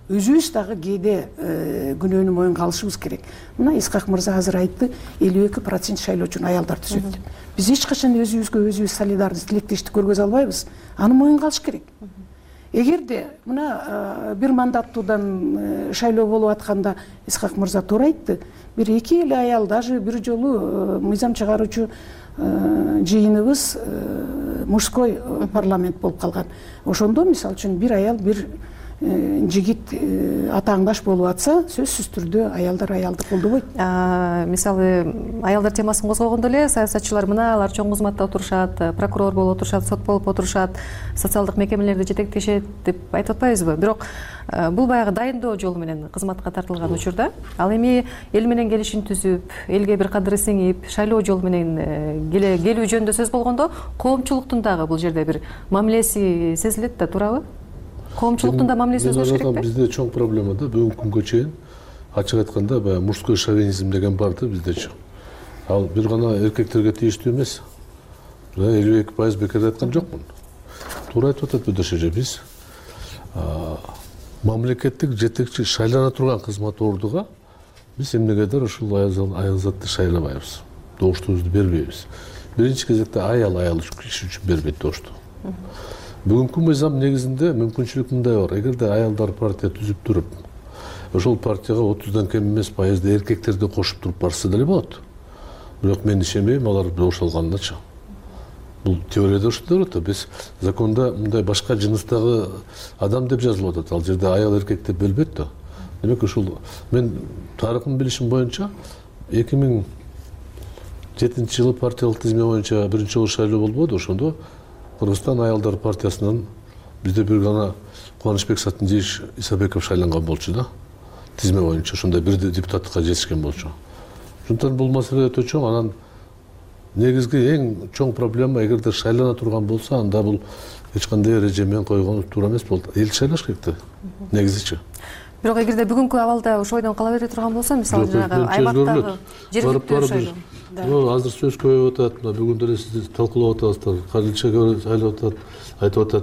өзүбүз дагы кээде күнөөнү моюнга алышыбыз керек. Мына Исхак мырза азыр айтты, элүү эки процент шайлоочуну аялдар түзөт. Биз эч качан өзүбүзгө өзүбүз солидарность, тилектештик көргөзө албайбыз. Аны моюнга алыш керек. Эгерде мына бир мандаттуудан шайлоо болуп атканда Исхак мырза туура айтты, бир эки эле аял, даже бир жолу мыйзам чыгаруучу жыйыныбыз мужской парламент болуп калган. Ошондо мисалы үчүн бир аял, бир жигит атааңдаш болуп атса, сөзсүз түрдө аялдар аялды колдобойт. Мисалы аялдар темасын козгогондо эле саясатчылар мына алар чоң кызматта отурушат, прокурор болуп отурушат, сот болуп отурушат, социалдык мекемелерди жетектешет деп айтып атпайбызбы? Бирок бул баягы дайындоо жолу менен кызматка тартылган учурда, ал эми эл менен келишим түзүп, элге бир кадыры сиңип, шайлоо жолу менен келүү жөнүндө сөз болгондо, коомчулуктун дагы бул жерде бир мамилеси сезилет да, туурабы? Коомчулуктун да мамилеси өзгөрүш керек да? Бизде чоң проблема да, бүгүнкү күнгө чейин ачык айтканда баягы мужской шовинизм деген бар да биздечи. Ал бир гана эркектерге тийиштүү эмес. элүү эки пайыз бекер айткан жокмун. Туура айтып атат Бөдөш эже, биз мамлекеттик жетекчи шайлана турган кызмат ордуга биз эмнегедир ушул аялзатты шайлабайбыз. Добуштуубузду бербейбиз. Биринчи кезекте аял аял үчүн бербейт добушту. Бүгүнкү мыйзам негизинде мүмкүнчүлүк мындай бар. Эгерде аялдар партия түзүп туруп, ошол партияга отуздан кем эмес пайызды эркектерди кошуп туруп барса деле болот. Бирок мен ишенбейм алар добуш алганычы. Бул теорияда ушундай болот. Биз закондо мындай башка жыныстагы адам деп жазылып атат. Ал жерде аял эркек деп бөлбөйт да. Демек ушул мен тарыхын билишим боюнча эки миң жетинчи жылы партиялык тизме боюнча биринчи жолу шайлоо болбоду. Ошондо Кыргызстан аялдар партиясынан бизде бир гана Кубанычбек Сатындиевич Исабеков шайланган болчу да. Тизме боюнча ошондой бир депутаттыкка жетишкен болчу. Ошондуктан бул маселе өтө чоң. Анан негизги эң чоң проблема, эгерде шайлана турган болсо, анда бул эч кандай эреже менен койгон туура эмес болот. Эл шайлаш керек да, негизичи. Бирок эгерде бүгүнкү абалда ошол ойдон кала бере турган болсо, мисалы жанагы аймактагы жергиликтүү шайлоо. Азыр сөз көбөйүп атат, мына бүгүн деле сиз талкуулап атасыздар. Кадилче шайлап атат, айтып атат.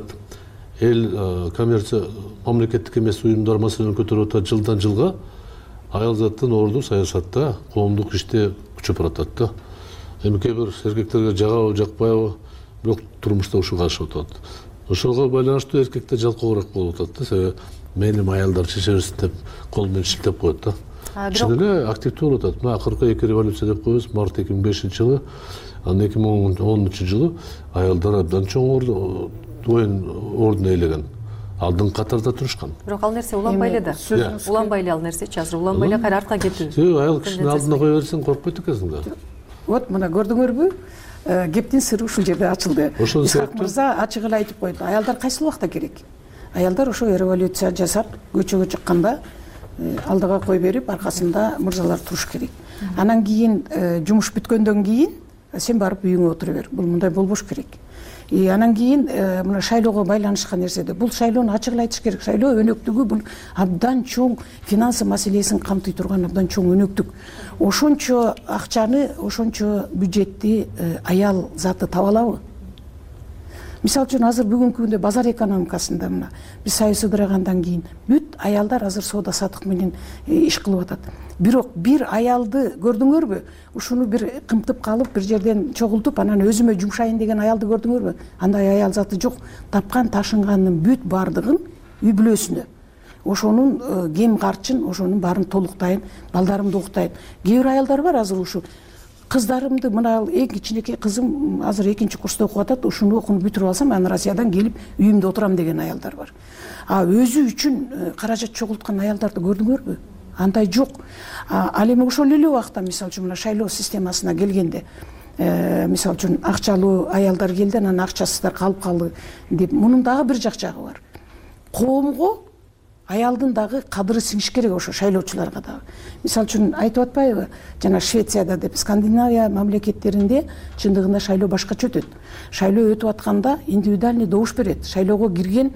Эл коммерция мамлекеттик эмес уюмдар маселени көтөрүп атат жылдан жылга. Аялзаттын орду саясатта, коомдук иште күчөп баратат да. Эми кээ бир эркектерге жагабы, жакпайбы, бирок турмушта ушуга ашып атат. Ошого байланыштуу эркектер жалкоогураак болуп атат да. Себеби мейли аялдар чечебиз деп кол менен шилтеп коет да. Чын эле активдүү болуп атат. Мына акыркы эки революция деп коебуз. Март эки миң бешинчи жылы, анан эки миң онунчу жылы аялдар абдан чоң орду оюн ордун ээлеген. Алдын катарда турушкан. Бирок ал нерсе уланбай эле да. Уланбай эле ал нерсечи, азыр уланбай эле кайра артка кетүү. Себеби аял кишинин алдына кое берсең коркпойт экенсиң да. Вот мына көрдүңөрбү? Кептин сыры ушул жерде ачылды. Исхак мырза ачык эле айтып койду. Аялдар кайсыл убакта керек? Аялдар ошо революция жасап, көчөгө чыкканда алдыга кой берип, аркасында мырзалар туруш керек. Анан кийин жумуш бүткөндөн кийин сен барып үйүңө отура бер. Бул мындай болбош керек. И анан кийин мына шайлоого байланышкан нерседе бул шайлоону ачык эле айтыш керек. Шайлоо өнөктүгү бул абдан чоң финансы маселесин камтый турган абдан чоң өнөктүк. Ошончо акчаны, ошончо бюджетти аял заты таба алабы? Мисалы үчүн азыр бүгүнкү күндө базар экономикасында мына биз союз ыдырагандан кийин бүт аялдар азыр соода сатык менен иш кылып атат. Бирок бир аялды көрдүңөрбү? Ушуну бир кымтып калып, бир жерден чогултуп, анан өзүмө жумшайын деген аялды көрдүңөрбү? Андай аял заты жок. Тапкан ташынганын бүт бардыгын үй бүлөсүнө, ошонун кем карчын, ошонун баарын толуктайын, балдарымды окутайын. Кээ бир аялдар бар азыр ушу кыздарымды, мына эң кичинекей кызым азыр экинчи курста окуп атат, ушуну окууну бүтүрүп алсам, анан Россиядан келип үйүмдө отурам деген аялдар бар. А өзү үчүн каражат чогулткан аялдарды көрдүңөрбү? Андай жок. Ал эми ошол эле убакта мисалы үчүн мына шайлоо системасына келгенде, мисалы үчүн акчалуу аялдар келди, анан акчасыздар калып калды деп, мунун дагы бир жак жагы бар. Коомго аялдын дагы кадыры сиңиш керек ошо шайлоочуларга дагы. Мисалы үчүн айтып атпайбы, жана Швецияда деп, Скандинавия мамлекеттеринде чындыгында шайлоо башкача өтөт. Шайлоо өтүп атканда индивидуальный добуш берет. Шайлоого кирген,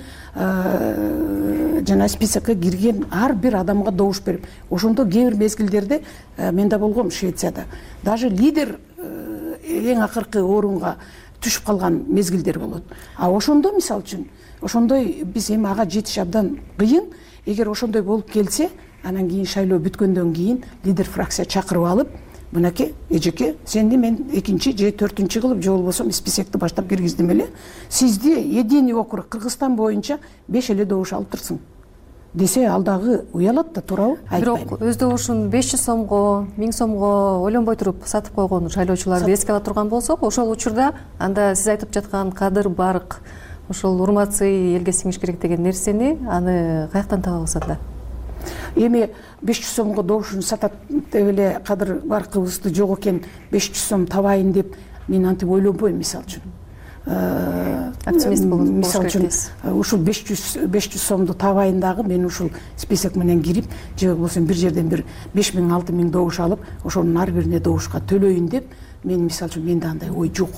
жана списокко кирген ар бир адамга добуш берип, ошондо кээ бир мезгилдерде мен да болгом Швецияда. Даже лидер эң акыркы орунга түшүп калган мезгилдер болот. А ошондо мисалы үчүн ошондой биз эми ага жетиш абдан кыйын. Эгер ошондой болуп келсе, анан кийин шайлоо бүткөндөн кийин лидер фракция чакырып алып, мынакей эжеке, сенди мен экинчи же төртүнчү кылып, же болбосо списокти баштап киргиздим эле. Сизди единый округ Кыргызстан боюнча беш эле добуш алып турсуң десе, ал дагы уялат да, туурабы? Бирок өз добушун беш жүз сомго, миң сомго ойлонбой туруп сатып койгон шайлоочуларды эске ала турган болсок, ошол учурда анда сиз айтып жаткан кадыр, барк, ошол урмат-сый элге сиңиш керек деген нерсени аны каяктан табабыз анда? Эми беш жүз сомго добушун сатат деп эле кадыр баркыбызды жок экен, беш жүз сом табайын деп мен антип ойлонбойм. Мисалы үчүн оптимист болуңуз. Мисалы үчүн ушул беш жүз сомду табайын дагы мен ушул список менен кирип, же болбосо бир жерден бир беш миң алты миң добуш алып, ошонун ар бирине добушка төлөйүн деп мен мисалы үчүн менде андай ой жок.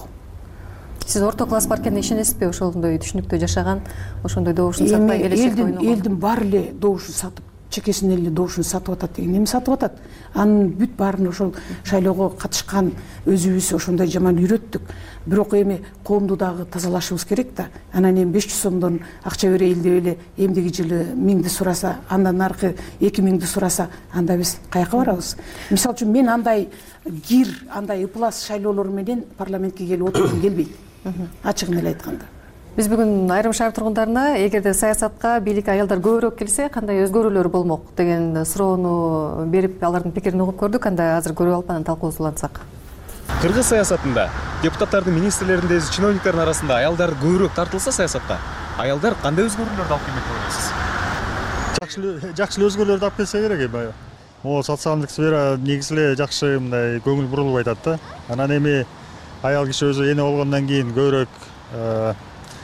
Сиз орто класс бар экенине ишенесизби? Ошондой түшүнүктө жашаган, ошондой добушун сатпай келечекте ойногон. Элдин баары эле добушун сатып, чекесинен эле добушун сатып атат деген эми сатып атат. Анын бүт баарын ошол шайлоого катышкан өзүбүз ошондой жаман үйрөттүк. Бирок эми коомду дагы тазалашыбыз керек да. Анан эми беш жүз сомдон акча берейин деп эле эмдиги жылы миңди сураса, андан аркы эки миңди сураса, анда биз каяка барабыз? Мисалы үчүн мен андай кир, андай ыплас шайлоолор менен парламентке келип отургум келбейт. Ачыгын эле айтканда. Биз бүгүн айрым шаар тургундарына эгерде саясатка, бийликке аялдар көбүрөөк келсе, кандай өзгөрүүлөр болмок деген суроону берип, алардын пикирин угуп көрдүк. Анда азыр көрүп алып, анан талкуубузду улантсак. Кыргыз саясатында депутаттардын, министрлердин, чиновниктердин арасында аялдар көбүрөөк тартылса саясатта, аялдар кандай өзгөрүүлөрдү алып келмек деп ойлойсуз? Жакшы өзгөрүүлөрдү алып келсе керек эми. Могу социалдык сфера негизи эле жакшы мындай көңүл бурулуп атат да. Анан эми аял киши өзү эне болгондон кийин көбүрөөк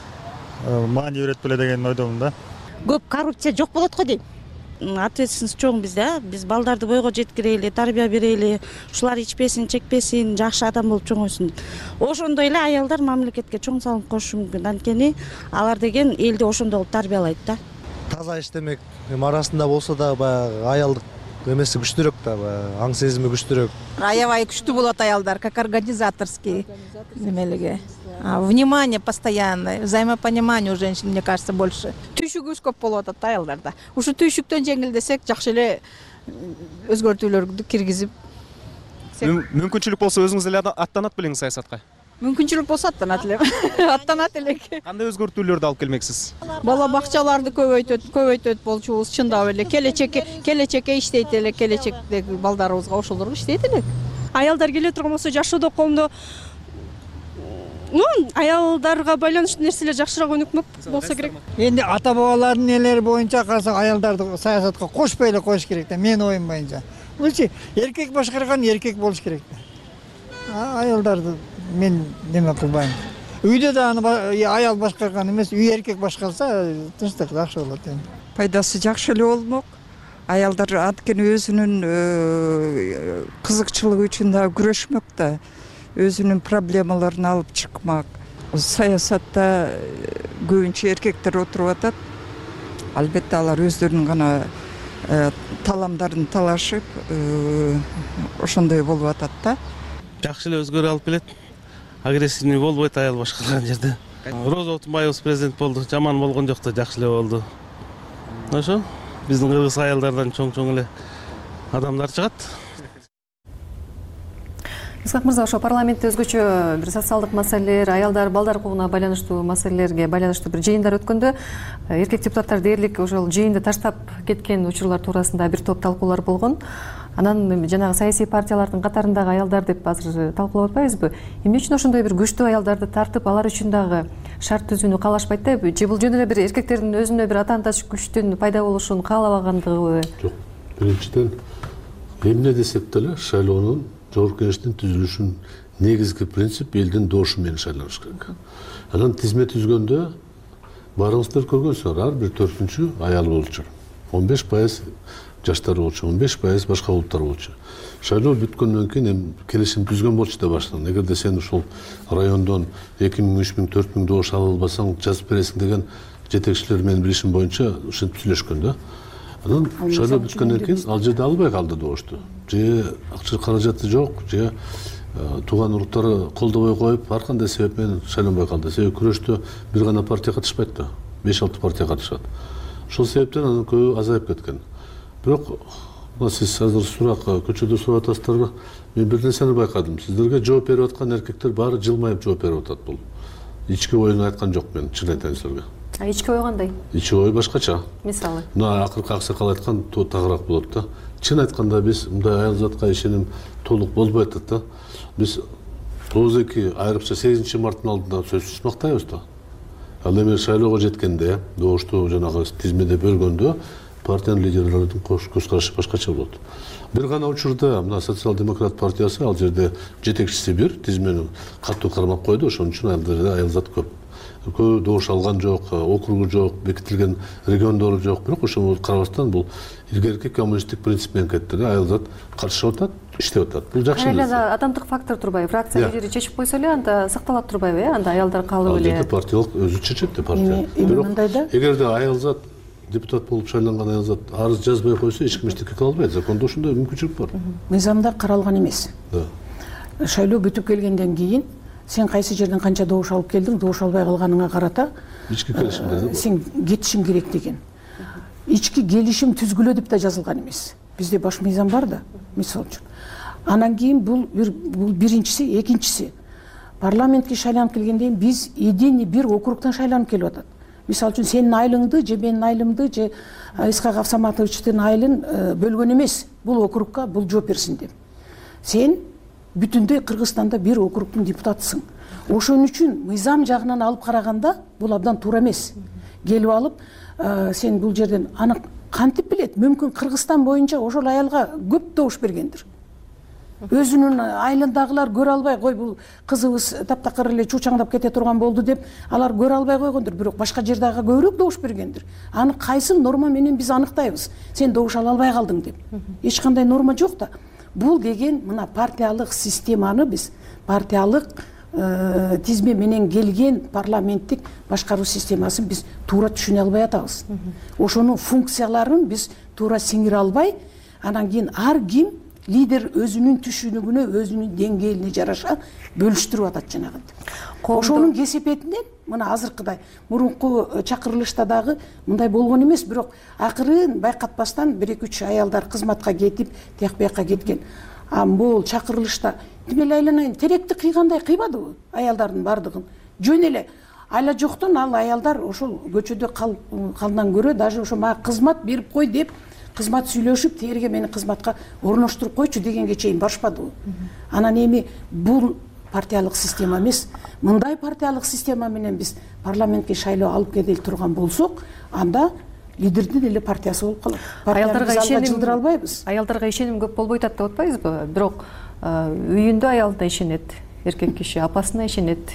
маани үйрөтүп эле деген ойдомун да. Көп коррупция жок болот го дейм. Ответственность чоң бизде, биз балдарды бойго жеткирели, тарбия берели, ушулар ичпесин, чекпесин, жакшы адам болуп чоңойсун. Ошондой эле аялдар мамлекетке чоң салым кошушу мүмкүн. Анткени алар деген элди ошондой кылып тарбиялайт да. Таза иштемек, эми арасында болсо да баягы аялдык эмеси күчтүүрөөк да, аң сезими күчтүүрөөк. Аябай күчтүү болот аялдар, как организаторский немелиги. Внимание постоянное, взаимопонимание у женщин, мне кажется, больше. Түйшүгүбүз көп болуп атат аялдарда. Ушу түйшүктөн жеңилдесек, жакшы эле өзгөртүүлөрдү киргизип. Мүмкүнчүлүк болсо өзүңүз эле аттанат белеңиз саясатка? Мүмкүнчүлүк болсо аттанат элем. Аттанат элек. Кандай өзгөртүүлөрдү алып келмексиз? Бала бакчаларды көбөйтөт, көбөйтөт болчубуз, чындап эле. Келечекке, келечекке иштейт эле, келечектеги балдарыбызга ошолорго иштейт элек. Аялдар келе турган болсо жашоодо коомдо ну, аялдарга байланыштуу нерселер жакшыраак өнүкмөк болсо керек. Энди ата бабалардын элери боюнча карасак аялдарды саясатка кошпой эле коюш керек да, менин оюм боюнча. Булчу эркек башкарган эркек болуш керек да. Аялдарды мен неме кылбайм. Үйдө да аны аял башкарган эмес, үй эркек башкарса тынчтык жакшы болот эми. Пайдасы жакшы эле болмок. Аялдар анткени өзүнүн кызыкчылыгы үчүн да күрөшмөк да. Өзүнүн проблемаларын алып чыкмак. Саясатта көбүнчө эркектер отуруп атат. Албетте алар өздөрүнүн гана таламдарын талашып, ошондой болуп атат да. Жакшы эле өзгөрүү алып келет. Агрессивный болбойт аял башкарган жерде. Роза Отунбаева президент болду, жаман болгон жок да, жакшы эле болду. Ошо биздин кыргыз аялдардан чоң-чоң эле адамдар чыгат. Исхак мырза, ошо парламентте өзгөчө бир социалдык маселелер, аялдар, балдар укугуна байланыштуу маселелерге байланыштуу бир жыйындар өткөндө эркек депутаттар дээрлик ошол жыйынды таштап кеткен учурлар туурасында бир топ талкуулар болгон. Анан жанагы саясий партиялардын катарындагы аялдар деп азыр талкуулап атпайбызбы? Эмне үчүн ошондой бир күчтүү аялдарды тартып, алар үчүн дагы шарт түзүүнү каалашпайт да? Же бул жөн эле бир эркектердин өзүнө бир атаандаш күчтүн пайда болушун каалабагандыгыбы? Жок. Биринчиден эмне десек деле шайлоонун жогорку кеңештин түзүлүшүнүн негизги принцип элдин добушу менен шайланыш керек. Анан тизме түзгөндө баарыңыздар көргөнсүздөр, ар бир төртүнчү аял болчу. он беш пайыз жаштар болчу, он беш пайыз башка улуттар болчу. Шайлоо бүткөндөн кийин эми келишим түзгөн болчу да баштан. Эгерде сен ушул райондон эки миң, үч миң, төрт миң добуш ала албасаң жазып бересиң деген жетекчилер менин билишим боюнча ушинтип сүйлөшкөн да. Анан шайлоо бүткөндөн кийин ал жерде албай калды добушту. Же акча каражаты жок, же тууган уруктары колдобой коюп ар кандай себеп менен шайланбай калды. Себеби күрөштө бир гана партия катышпайт да, беш алты партия катышат. Ошол себептен анын көбү азайып кеткен. Бирок сиз азыр сурак көчөдө сурап атасыздарбы? Мен бир нерсени байкадым. Сиздерге жооп берип аткан эркектер баары жылмайып жооп берип атат. Бул ички оюн айткан жок мен, чын айтайын силерге. А ички ой кандай? Ички ой башкача. Мисалы? Мына акыркы аксакал айткан тагыраак болот да. Чын айтканда биз мындай аял затка ишеним толук болбой атат да. Биз тогуз эки айрыкча сегизинчи марттын алдында сөзсүз мактайбыз да. Ал эми шайлоого жеткенде, добушту жанагы тизмеде бөлгөндө партиянын лидерлеринин көз карашы башкача болот. Бир гана учурда мына социал-демократ партиясы ал жерде жетекчиси бир тизмени катуу кармап койду, ошон үчүн ал жерде аял зат көп. Көп добуш алган жок, округу жок, бекитилген региондору жок, бирок ошого карабастан бул илгерки коммунисттик принцип менен кетти да, аял зат катышып атат, иштеп атат. Бул жакшы нерсе. Анда адамдык фактор турбайбы? Фракция лидери чечип койсо эле анда сакталат турбайбы, э? Анда аялдар калып эле. Ал жерде партиялык өзү чечет да партия. Бирок эгерде аял зат депутат болуп шайланган аял зат арыз жазбай койсо эч ким эчтеке кыла албайт. Закондо ошондой мүмкүнчүлүк бар. Мыйзамда каралган эмес. Да. Шайлоо бүтүп келгенден кийин сен кайсы жерден канча добуш алып келдиң, добуш албай калганыңа карата ички келишимдер сен кетишиң керек деген. Ички келишим түзгүлө деп да жазылган эмес. Бизде баш мыйзам бар да, мисалы үчүн. Анан кийин бул бир бул биринчиси, экинчиси. Парламентке шайланып келгенден биз едини бир округтан шайланып келип атат. Мисалы үчүн сенин айлыңды же менин айлымды же Исхак Авсаматовичтин айлын бөлгөн эмес. Бул округка бул жооп берсин деп. Сен бүтүндөй Кыргызстанда бир округтун депутатысың. Ошон үчүн мыйзам жагынан алып караганда бул абдан туура эмес. Келип алып, сен бул жерден аны кантип билет? Мүмкүн Кыргызстан боюнча ошол аялга көп добуш бергендир. Өзүнүн айлындагылар көрө албай, кой бул кызыбыз таптакыр эле чучаңдап кете турган болду деп, алар көрө албай койгондур, бирок башка жердагы көбүрөөк добуш бергендир. Аны кайсы норма менен биз аныктайбыз? Сен добуш ала албай калдың деп. Эч кандай норма жок да. Бул деген мына партиялык системаны биз партиялык тизме менен келген парламенттик башкаруу системасын биз туура түшүнө албай атабыз. Ошонун функцияларын биз туура сиңире албай, анан кийин ар ким лидер өзүнүн түшүнүгүнө, өзүнүн деңгээлине жараша бөлүштүрүп атат жанагынтип. Ошонун кесепетинен мына азыркыдай мурунку чакырылышта дагы мындай болгон эмес, бирок акырын байкатпастан бир эки үч аялдар кызматка кетип, тияк бияка кеткен. А бул чакырылышта демек айланайын теректи кыйгандай кыйбадыбы аялдардын бардыгын? Жөн эле айла жоктон ал аялдар ошол көчөдө калгандан көрө даже ошо мага кызмат берип кой деп кызмат сүйлөшүп, тегерге мени кызматка орноштуруп койчу дегенге чейин барышпадыбы? Анан эми бул партиялык система эмес. Мындай партиялык система менен биз парламентке шайлоо алып келе турган болсок, анда лидердин эле партиясы болуп калат. Аялдарга ишеним жылдыра албайбыз. Аялдарга ишеним көп болбой атат деп атпайбызбы? Бирок үйүндө аялына ишенет, эркек киши апасына ишенет,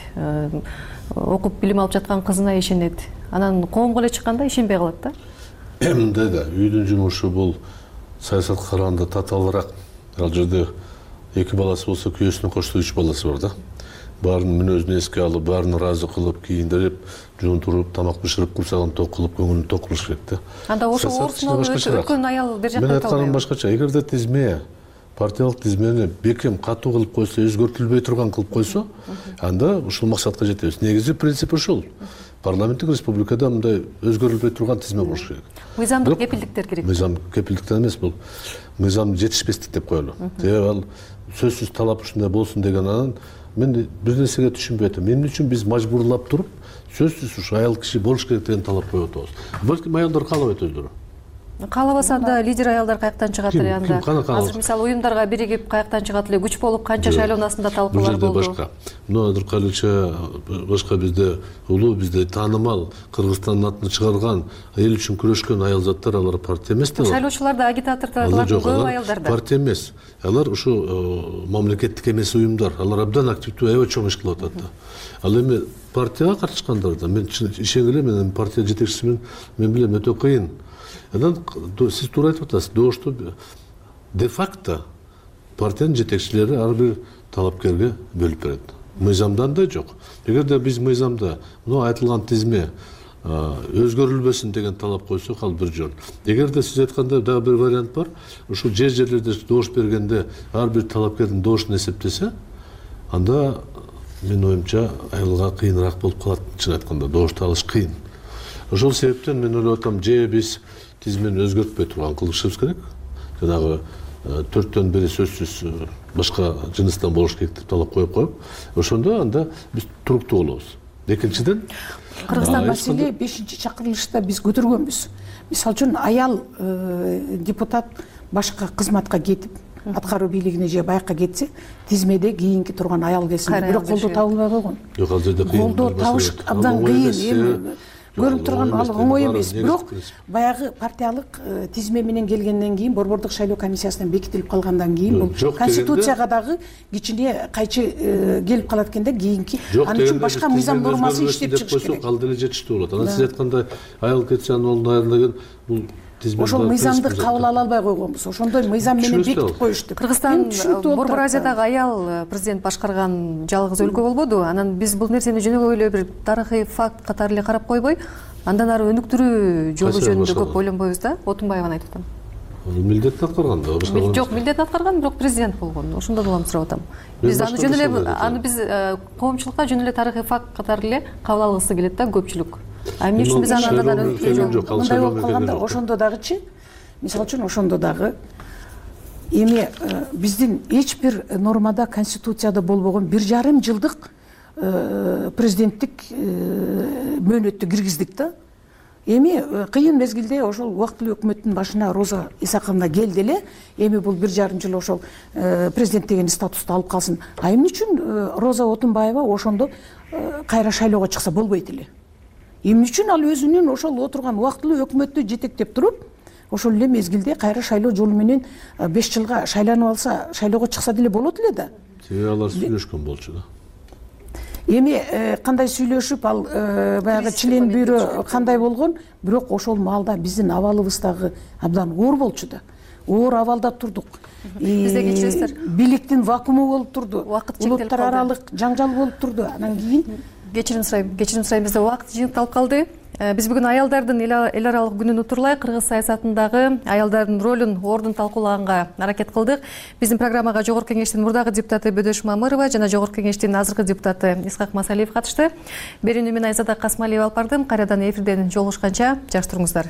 окуп билим алып жаткан кызына ишенет. Анан коомго эле чыкканда ишенбей калат да. Мындай да, үйдүн жумушу бул саясатка караганда татаалыраак. Ал жерде эки баласы болсо, күйөөсүнө коштоо үч баласы бар да. Баарынын мүнөзүн эске алып, баарын ыраазы кылып, кийиндирип, жуунтуруп, тамак бышырып, курсагын ток кылып, көңүлүн ток кылыш керек да. Анда ошо орусуна өткөн аял бир жакта мен айтканым башкача. Эгерде тизме, партиялык тизмени бекем катуу кылып койсо, өзгөртүлбөй турган кылып койсо, анда ушул максатка жетебиз. Негизи принцип ушул. Парламенттик республикада мындай өзгөрүлбөй турган тизме болуш керек. Мыйзамдык кепилдиктер керек. Мыйзам кепилдиктен эмес, бул мыйзам жетишпестик деп коелу. Себеби ал сөзсүз талап ушундай болсун деген анан мен бир нерсеге түшүнбөй атам. Мен үчүн биз мажбурлап туруп, сөзсүз ушу аял киши болуш керек деген талап коюп атабыз. Балким аялдар каалабайт өздөрү. Каалабаса анда лидер аялдар каяктан чыгат эле анда? Азыр мисалы уюмдарга биригип каяктан чыгат эле, күч болуп канча шайлоонасында талкуулар болду. Башка. Мына Адыркалыча башка бизде улуу, бизде таанымал Кыргызстандын атын чыгарган, эл үчүн күрөшкөн аял заттар, алар партия эмес да. Шайлоочулар да, агитаторлор көп аялдар да. Партия эмес. Алар ушу мамлекеттик эмес уюмдар. Алар абдан активдүү, аябай чоң иш кылып атат да. Ал эми партияга катышкандар да, мен ишенгиле менен партия жетекчиси менен мен билем өтө кыйын. Анан сиз туура айтып атасыз, добушту де-факто партиянын жетекчилери ар бир талапкерге бөлүп берет. Мыйзамдан да жок. Эгерде биз мыйзамда мына айтылган тизме өзгөрүлбөсүн деген талап койсок, ал бир жөн. Эгерде сиз айткандай дагы бир вариант бар, ушул жер жерлерде добуш бергенде ар бир талапкердин добушун эсептесе, анда менин оюмча айылга кыйыныраак болуп калат, чын айтканда добуш алыш кыйын. Ошол себептен мен ойлоп атам, же биз тизмени өзгөртпөй турган кылышыбыз керек. Жанагы төрттөн бири сөзсүз башка жыныстан болуш керек деп талап коюп коюп, ошондо анда биз туруктуу болобуз. Экинчиден, Кыргызстан маселе бешинчи чакырылышта биз көтөргөнбүз. Мисалы үчүн аял депутат башка кызматка кетип, аткаруу бийлигине же байакка кетсе, тизмеде кийинки турган аял келсин, бирок колдоо табылбай койгон. Жок, ал жерде кыйын. Колдоо табыш абдан кыйын, эми көрүнүп турган ал оңой эмес. Бирок баягы партиялык тизме менен келгенден кийин, борбордук шайлоо комиссиясынан бекитилип калгандан кийин, бул конституцияга дагы кичине кайчы келип калат экенде, кийинки анын үчүн башка мыйзам нормасы иштеп чыгыш керек. Ал деле жетиштүү болот. Анан сиз айткандай аял кетсе анын ордуна айылдаган бул ошол мыйзамды кабыл ала албай койгонбуз. Ошондой мыйзам менен бекитип коюшту. Кыргызстан Борбор Азиядагы аял президент башкарган жалгыз өлкө болбоду. Анан биз бул нерсени жөнөкөй эле бир тарыхый факт катары эле карап койбой, андан ары өнүктүрүү жолу жөнүндө көп ойлонбойбуз да. Отунбаеваны айтып атам. Милдетин аткарган да. Жок, милдетин аткарган, бирок президент болгон. Ошондон улам сурап атам. Биз аны жөн эле аны биз коомчулукка жөн эле тарыхый факт катары эле кабыл алгысы келет да көпчүлүк. А эмне үчүн биз андан ары мындай болуп калганда, ошондо дагычы, мисалы үчүн ошондо дагы эми биздин эч бир нормада, конституцияда болбогон бир жарым жылдык президенттик мөөнөттү киргиздик да. Эми кыйын мезгилде ошол убактылуу өкмөттүн башына Роза Исаковна келди эле. Эми бул бир жарым жыл ошол президент деген статусту алып калсын. А эмне үчүн Роза Отунбаева ошондо кайра шайлоого чыкса болбойт эле? Эмне үчүн ал өзүнүн ошол отурган убактылуу өкмөттү жетектеп туруп, ошол эле мезгилде кайра шайлоо жолу менен беш жылга шайланып алса, шайлоого чыкса деле болот эле да. Себеби алар сүйлөшкөн болчу да. Эми кандай сүйлөшүп, ал баягы член бюро кандай болгон, бирок ошол маалда биздин абалыбыз дагы абдан оор болчу да. Оор абалда турдук. Бизде кечиресиздер. Бийликтин вакууму болуп турду. Улуттар аралык жанжал болуп турду. Анан кийин кечирим сурайм, кечирим сурайм, бизде убакыт жыйынталып калды. Биз бүгүн аялдардын эл аралык күнүн утурлай кыргыз саясатындагы аялдардын ролун, ордун талкуулаганга аракет кылдык. Биздин программага Жогорку Кеңештин мурдагы депутаты Бөдөш Мамырова жана Жогорку Кеңештин азыркы депутаты Исхак Масалиев катышты. Берүүнү мен Айзада Касмалиева алып бардым. Кайрадан эфирден жолугушканча жакшы туруңуздар.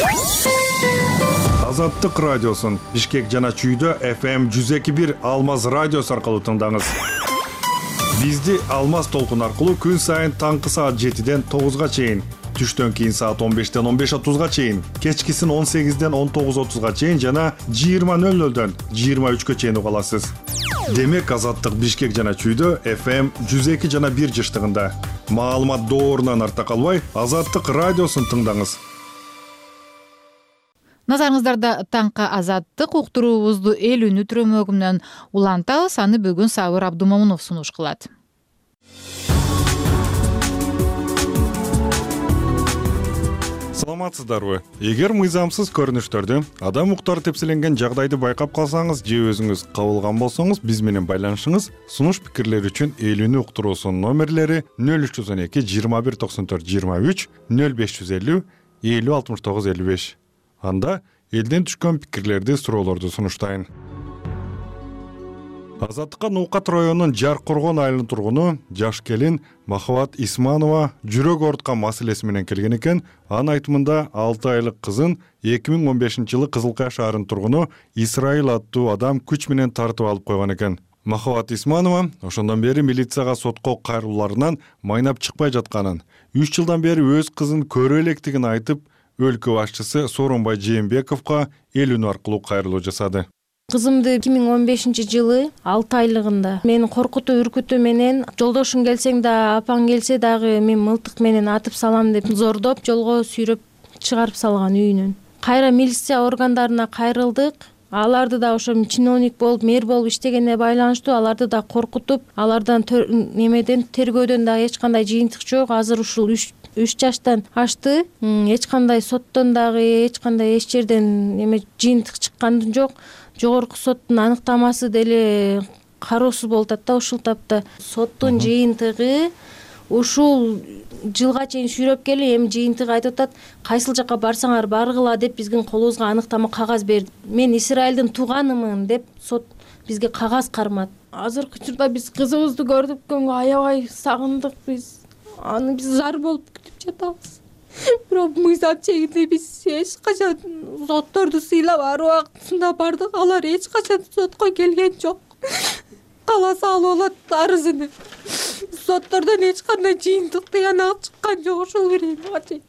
Азаттык радиосун Бишкек жана Чүйдө эф эм жүз эки бир Алмаз радиосу аркылуу тыңдаңыз. Бизди Алмаз толкун аркылуу күн сайын таңкы саат жетиден тогузга чейин, түштөн кийин саат он бештен он беш отузга чейин, кечкисин он сегизден он тогуз отузга чейин жана жыйырма нөл нөлдөн жыйырма үчкө чейин уга аласыз. Демек Азаттык Бишкек жана Чүйдө эф эм жүз эки жана бир жыштыгында. Маалымат доорунан артта калбай, Азаттык радиосун тыңдаңыз. Назарыңыздарда таңкы Азаттык уктуруубузду эл үнү түрөмөгүнөн улантабыз. Аны бүгүн Сабыр Абдумомунов сунуш кылат. Саламатсыздарбы? Эгер мыйзамсыз көрүнүштөрдү, адам укуктары тепселенген жагдайды байкап калсаңыз же өзүңүз кабылган болсоңуз, биз менен байланышыңыз. Сунуш пикирлер үчүн эл үнү уктуруусунун номерлери нөл үч жүз он эки жыйырма бир токсон төрт жыйырма үч, нөл беш жүз элүү элүү алтымыш тогуз элүү беш. Анда элден түшкөн пикирлерди, суроолорду сунуштайын. Азаттыкка Нукат районунун Жар Коргон айылынын тургуну жаш келин Махабат Исманова жүрөк оорткан маселеси менен келген экен. Анын айтымында алты айлык кызын эки миң он бешинчи жылы Кызылкая шаарынын тургуну Исраил аттуу адам күч менен тартып алып койгон экен. Махабат Исманова ошондон бери милицияга сотко кайрылууларынан майнап чыкпай жатканын, үч жылдан бери өз кызын көрө электигин айтып, өлкө башчысы Сооронбай Жээнбековго эл үнү аркылуу кайрылуу жасады. Кызымды эки миң он бешинчи жылы алты айлыгында мени коркутуу үркүтүү менен жолдошуң келсең да, апаң келсе дагы мен мылтык менен атып салам деп зордоп, жолго сүйрөп чыгарып салган үйүнөн. Кайра милиция органдарына кайрылдык. Аларды да ошо чиновник болуп, мэр болуп иштегенге байланыштуу аларды да коркутуп, алардан немеден тергөөдөн да эч кандай жыйынтык жок. Азыр ушул үч жаштан ашты. Эч кандай соттон дагы эч кандай эч жерден эме жыйынтык чыккан жок. Жогорку соттун аныктамасы деле кароосуз болуп атат да ушул тапта. Соттун жыйынтыгы ушул жылга чейин сүйрөп келип, эми жыйынтыгы айтып атат, кайсыл жакка барсаңар баргыла деп биздин колубузга аныктама кагаз берди. Мен Израилдин тууганымын деп сот бизге кагаз кармады. азыркы учурда биз кызыбызды көрүп өткөнгө аябай сагындык. Биз аны биз зар болуп күтүп жатабыз. Бирок мыйзам чегинде биз эч качан сотторду сыйлап ар убактысында бардык. Алар эч качан сотко келген жок. Кааласа алып алат арызын. Соттордон эч кандай жыйынтык тыянак чыккан жок ушул времяга чейин.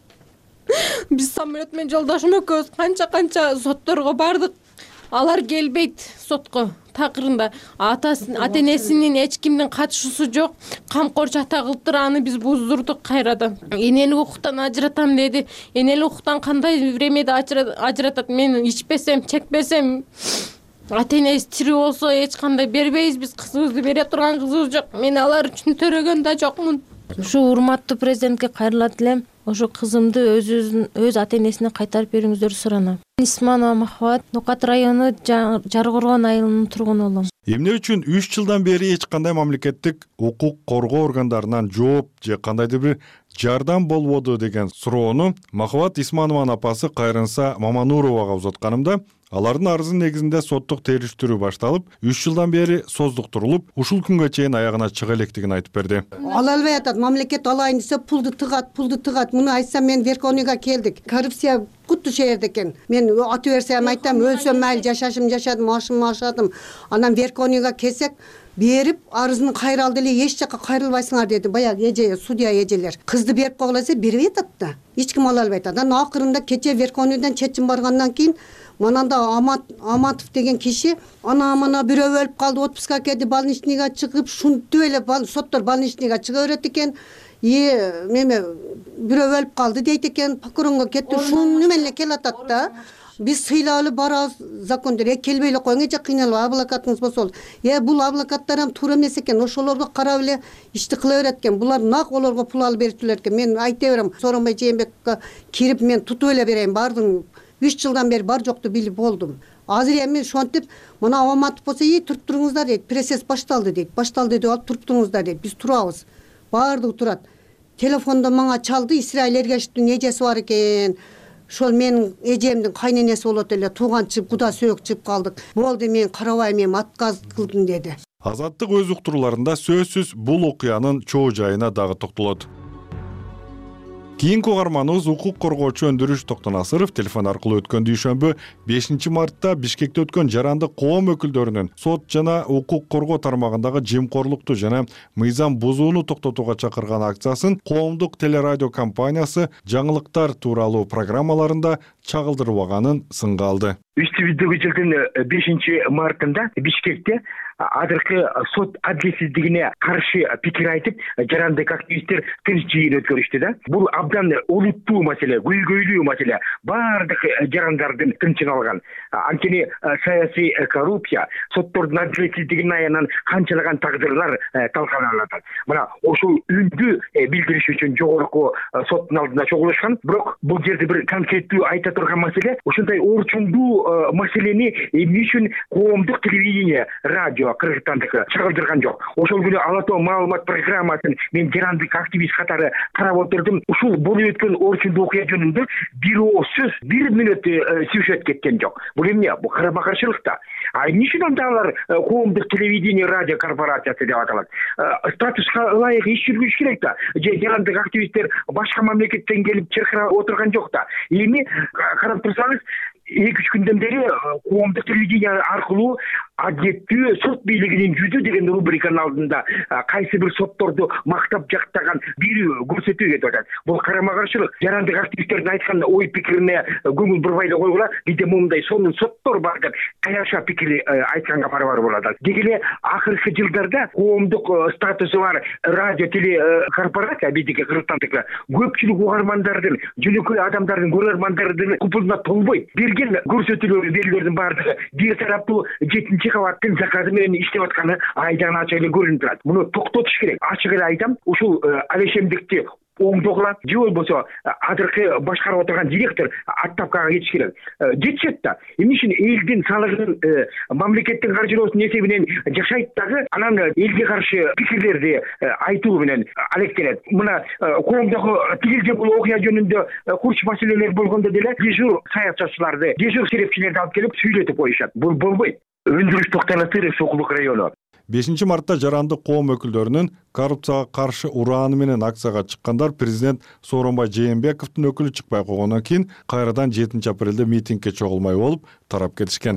Биз самолет менен жолдошум экөөбүз канча канча сотторго бардык. Алар келбейт сотко. Такырында атасын, ата-энесинин эч кимдин катышуусу жок. Камкорчу ата кылып аны биз буздурдук кайрадан. Энелик укуктан ажыратам деди. Энелик укуктан кандай времяда ажыратат? Мен ичпесем, чекпесем, ата-энеси тирүү болсо эч кандай бербейбиз. Биз кызыбызды бере турган кызыбыз жок. Мен алар үчүн төрөгөн да жокмун. Ушу урматтуу президентке кайрылат элем. Ошо кызымды өзүнүн өз ата-энесине кайтарып бериңиздер суранам. Исманова Махабат, Нокат району Жаркоргон айылынын тургуну болом. Эмне үчүн үч жылдан бери эч кандай мамлекеттик укук коргоо органдарынан жооп же кандайдыр бир жардам болбоду деген суроону Махабат Исманованын апасы Кайрынса Мамануровага узатканымда, алардын арызынын негизинде соттук териштирүү башталып, үч жылдан бери создуктурулуп, ушул күнгө чейин аягына чыга электигин айтып берди. Ала албай атат, мамлекет алайын десе пулду тыгат, пулду тыгат. Муну айтсам мен Верховныйга келдик. Коррупция кутту шээрде экен. Мен аты берсем айтам, өлсөм майыл, жашашым жашадым, машым машадым. Анан Верховныйга келсек, берип арызын кайра алды эле, эч жака кайрылбайсыңар деди. Баягы эже, судья эжелер. Кызды берип койгула десе, бербей атат да. Эч ким ала албай атат. Анан акырында кече Верховныйдан чечим баргандан кийин мананда Аматов деген киши ана мана бирөө өлүп калды, отпускка кетти, больничныйга чыгып, шунтуп эле соттор больничныйга чыга берет экен. И неме бирөө өлүп калды дейт экен, прокурорго кетти, шуну менен эле келатат да. Биз сыйлап эле барабыз, закондор э келбей эле коюң, эже кыйналып аблакатыңыз болсо. Э бул аблакаттар ham туура эмес экен, ошолорго карап эле ишти кыла берет экен. Булар нак олорго пул алып бериптилер экен. Мен айта берем, Сооронбай Жээнбековго кирип мен тутуп эле берейин, бардым. үч жылдан бери бар жокту билип болдум. Азыр эми ошентип, мына Аматов болсо, "И туруп туруңуздар" дейт. "Процесс башталды" дейт. "Башталды" деп алып туруп туруңуздар дейт. Биз турабыз. Бардыгы турат. Телефондо мага чалды, Исраил Эргешевдин эжеси бар экен. Ошол менин эжемдин кайненеси болот эле, тууганчы, куда сөөк чыгып калдык. Болду, мен карабайм, мен отказ кылдым деди. Азаттык өз уктурууларында сөзсүз бул окуянын чоо жайына дагы токтолот. Кийинки угарманыбыз укук коргоочу Өндүрүш Токтонасыров телефон аркылуу өткөн дүйшөмбү бешинчи мартта Бишкекте өткөн жарандык коом өкүлдөрүнүн сот жана укук коргоо тармагындагы жемкорлукту жана мыйзам бузууну токтотууга чакырган акциясын коомдук телерадио компаниясы жаңылыктар тууралуу программаларында чагылдырбаганын сынга алды. Үстүбүздөгү жылдын бешинчи мартында Бишкекте азыркы сот адилетсиздигине каршы пикир айтып, жарандык активисттер тынч жыйын өткөрүштү да. Бул абдан олуттуу маселе, көйгөйлүү маселе. Бардык жарандардын тынчын алган. Анткени саясий коррупция, соттордун адилетсиздигинин аянан канчалаган тагдырлар талкаланат. Мына ошол үндү билдириш үчүн жогорку соттун алдына чогулушкан. Бирок бул жерде бир конкреттүү айта турган маселе, ушундай орчундуу маселени эмне үчүн коомдук телевидение, радио Кыргызстандыкы чагылдырган жок. Ошол күнү Ала Тоо маалымат программасын мен жарандык активист катары карап отурдум. Ушул болуп өткөн орчундуу окуя жөнүндө бир ооз сөз, бир мүнөт сюжет кеткен жок. Бул эмне? Бул карама каршылыкта. А эмне үчүн анда алар коомдук телевидение, радио корпорациясы деп аталат? Статуска ылайык иш жүргүзүш керек да. Же жарандык активисттер башка мамлекеттен келип чыркырап отурган жок да. Эми карап турсаңыз, эки-үч күндөн бери коомдук телевидение аркылуу адилеттүү сот бийлигинин жүзү деген рубриканын алдында кайсы бир сотторду мактап жактаган бир көрсөтүү кетип атат. Бул карама каршылык. Жарандык активисттердин айткан ой пикирине көңүл бурбай эле койгула. Бизде моундай сонун соттор бар деп каяша пикир айтканга барабар болот. Деги эле акыркы жылдарда коомдук статусу бар радио теле корпорация биздики Кыргызстандыкы көпчүлүк угармандардын, жөнөкөй адамдардын, көрөрмандардын купулуна толбойт. Берген көрсөтүүлөр берилердин баардыгы бир тараптуу жетинчи кабаттын заказы менен иштеп атканы айдан ачык эле көрүнүп турат. Муну токтотуш керек. Ачык эле айтам, ушул алешемдикти оңдогула, же болбосо азыркы башкарып отурган директор отставкага кетиш керек. Жетишет да. Эмне үчүн элдин салыгынын, мамлекеттин каржылоосунун эсебинен жашайт дагы, анан элге каршы пикирлерди айтуу менен алектенет. Мына коомдогу тигил бул окуя жөнүндө курч маселелер болгондо деле дежур саясатчыларды, дежур серепчилерди алып келип сүйлөтүп коюшат. Бул болбойт. Өндүрүш Токтонасыров, Сокулук району. бешинчи мартта жарандык коом өкүлдөрүнүн коррупцияга каршы урааны менен акцияга чыккандар президент Сооронбай Жээнбековдун өкүлү чыкпай койгондон кийин кайрадан жетинчи апрелде митингге чогулмай болуп тарап кетишкен.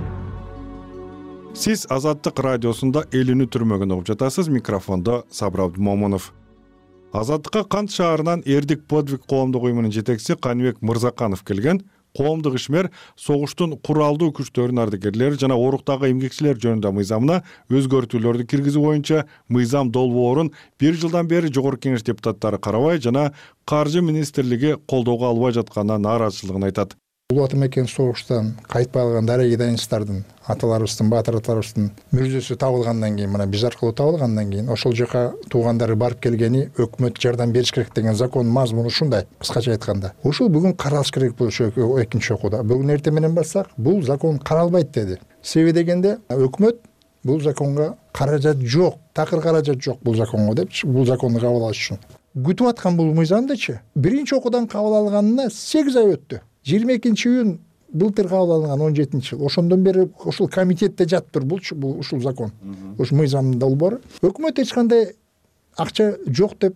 Сиз Азаттык радиосунда эл үнү түрмөгүн угуп жатасыз. Микрофондо Сабыр Абдымомунов. Азаттыкка Кант шаарынан Эрдик подвиг коомдук уюмунун жетекчиси Каныбек Мырзаканов келген. Коомдук ишмер согуштун куралдуу күчтөрүнүн ардагерлери жана оруктагы эмгекчилер жөнүндө мыйзамына өзгөртүүлөрдү киргизүү боюнча мыйзам долбоорун бир жылдан бери Жогорку Кеңеш депутаттары карабай жана Каржы министрлиги колдоого албай жатканына нааразычылыгын айтат. Улуу ата мекен согуштан кайтпай калган дареги дайынчтардын, аталарыбыздын, баатырларыбыздын мүрзөсү табылгандан кийин, мына биз аркылуу табылгандан кийин ошол жака туугандары барып келгени өкмөт жардам бериш керек деген закон мазмуну ушундай, кыскача айтканда. Ушул бүгүн каралыш керек болчу экинчи окууда. Бүгүн эртең менен барсак, бул закон каралбайт деди. Себеби дегенде өкмөт бул законго каражат жок, такыр каражат жок бул законго депчи, бул законду кабыл алыш үчүн. Күтүп аткан бул мыйзамдычы биринчи окуудан кабыл алганына сегиз ай өттү. жыйырма экинчи июнь былтыр кабыл алынган он жетинчи жыл. Ошондон бери ушул комитетте жатыптыр булчу, бул ушул закон. Ушу мыйзамдын долбоору. Өкмөт эч кандай акча жок деп,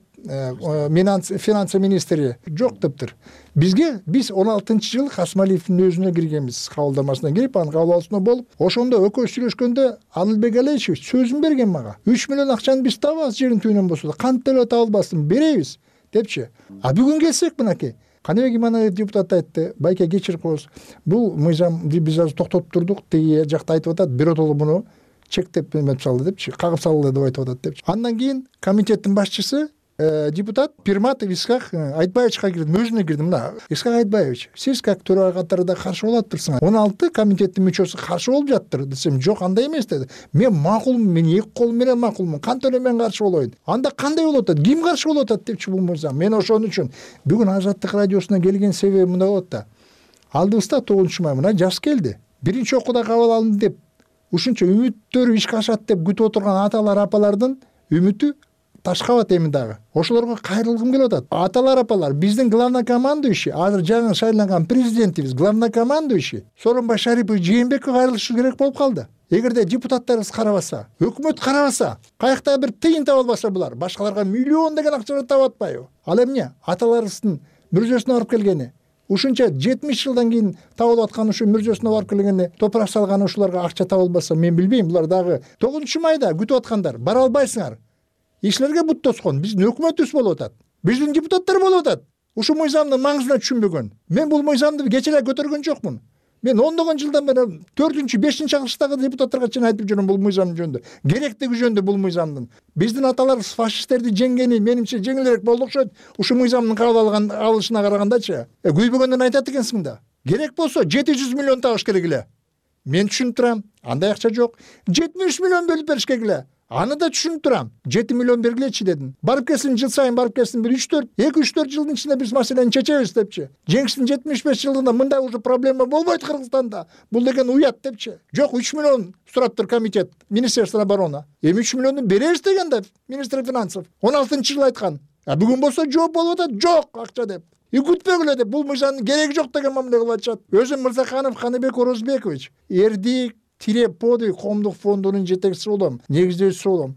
финансы министри жок дептир. Бизге биз он алтынчы жылы Касымалиевдин өзүнө киргенбиз, кабылдамасына кирип, анын кабыл алуусуна болуп, ошондо экөөбүз сүйлөшкөндө Адылбек Алиевич сөзүн берген мага. үч миллион акчаны биз табабыз жерин түбүнөн болсо да, кантип эле табылбасын, беребиз депчи. А бүгүн келсек мынакей Каныбек Иманалиев депутат айтты, байке кечирип коебуз. Бул мыйзамды биз азыр токтотуп турдук, тиги жакта айтып атат, биротолу муну чектеп эметип салды депчи, кагып салды деп айтып атат депчи. Андан кийин комитеттин башчысы депутат Пирматов Исхак Айтбаевичка кирдим, өзүнө кирдим. Мына Исхак Айтбаевич, сиз как төрага катарда каршы болуп атырсыңар. он алты комитеттин мүчөсү каршы болуп жаттыр десем, жок, андай эмес деди. Мен макулмун, мен эки колум менен макулмун. Кантип эле мен каршы болоюн? Анда кандай болуп атат? Ким каршы болуп атат депчи бул мыйзам. Мен ошон үчүн бүгүн Азаттык радиосуна келген себебим мындай болот да. Алдыбызда тогузунчу май мына жаз келди. Биринчи окууда кабыл алынды деп, ушунча үмүттөрү ишке ашат деп күтүп отурган аталар апалардын үмүтү ташкабат эми дагы. Ошолорго кайрылгым келип атат. Аталар апалар, биздин главнокомандующий, азыр жаңы шайланган президентибиз, главнокомандующий Сооронбай Шарипович Жээнбековго кайрылышы керек болуп калды. Эгерде депутаттарыбыз карабаса, өкмөт карабаса, каякта бир тыйын таба албаса булар, башкаларга миллион деген акчаны таап атпайбы? Ал эмне? Аталарыбыздын мүрзөсүнө барып келгени, ушунча жетимиш жылдан кийин табылып аткан ушу мүрзөсүнө барып келгени, топурак салган ушуларга акча табылбаса, мен билбейм, булар дагы тогузунчу майда күтүп аткандар, бара албайсыңар. Ишлерге бут тоскон, биздин өкмөтүбүз болуп атат. Биздин депутаттар болуп атат. Ушу мыйзамдын маңызына түшүнбөгөн. Мен бул мыйзамды кече эле көтөргөн жокмун. Мен ондогон жылдан бери төртүнчү, бешинчи агылыштагы депутаттарга чейин айтып жүрөм бул мыйзам жөнүндө. Керектиги жөнүндө бул мыйзамдын. Биздин аталарыбыз фашисттерди жеңгени менимче жеңилирээк болду окшойт. Ушу мыйзамдын кабыл алган алышына карагандачы. Э, күйбөгөндөн айтат экенсиң да. Керек болсо жети жүз миллион табыш керек эле. Мен түшүнүп турам, андай акча жок. жетимиш миллион бөлүп бериш керек эле. Аны да түшүнүп турам. жети миллион бергилечи дедим. Барып келсин, жыл сайын барып келсин, бир үч төрт, эки үч төрт жылдын ичинде биз маселени чечебиз депчи. Жеңиштин жетимиш беш жылында мындай уже проблема болбойт Кыргызстанда. Бул деген уят депчи. Жок, үч миллион сураптыр комитет, Министерство обороны. Эми үч миллионду беребиз деген да министр финансов. он алтынчы жылы айткан. А бүгүн болсо жооп болуп атат, жок акча деп. И күтпөгүлө деп, бул мыйзамдын кереги жок деген мамиле кылып атышат. Өзүм Мырзаканов Каныбек Орозбекович, Эрдик тире подвиг коомдук фондунун жетекчиси болом, негиздөөчүсү болом.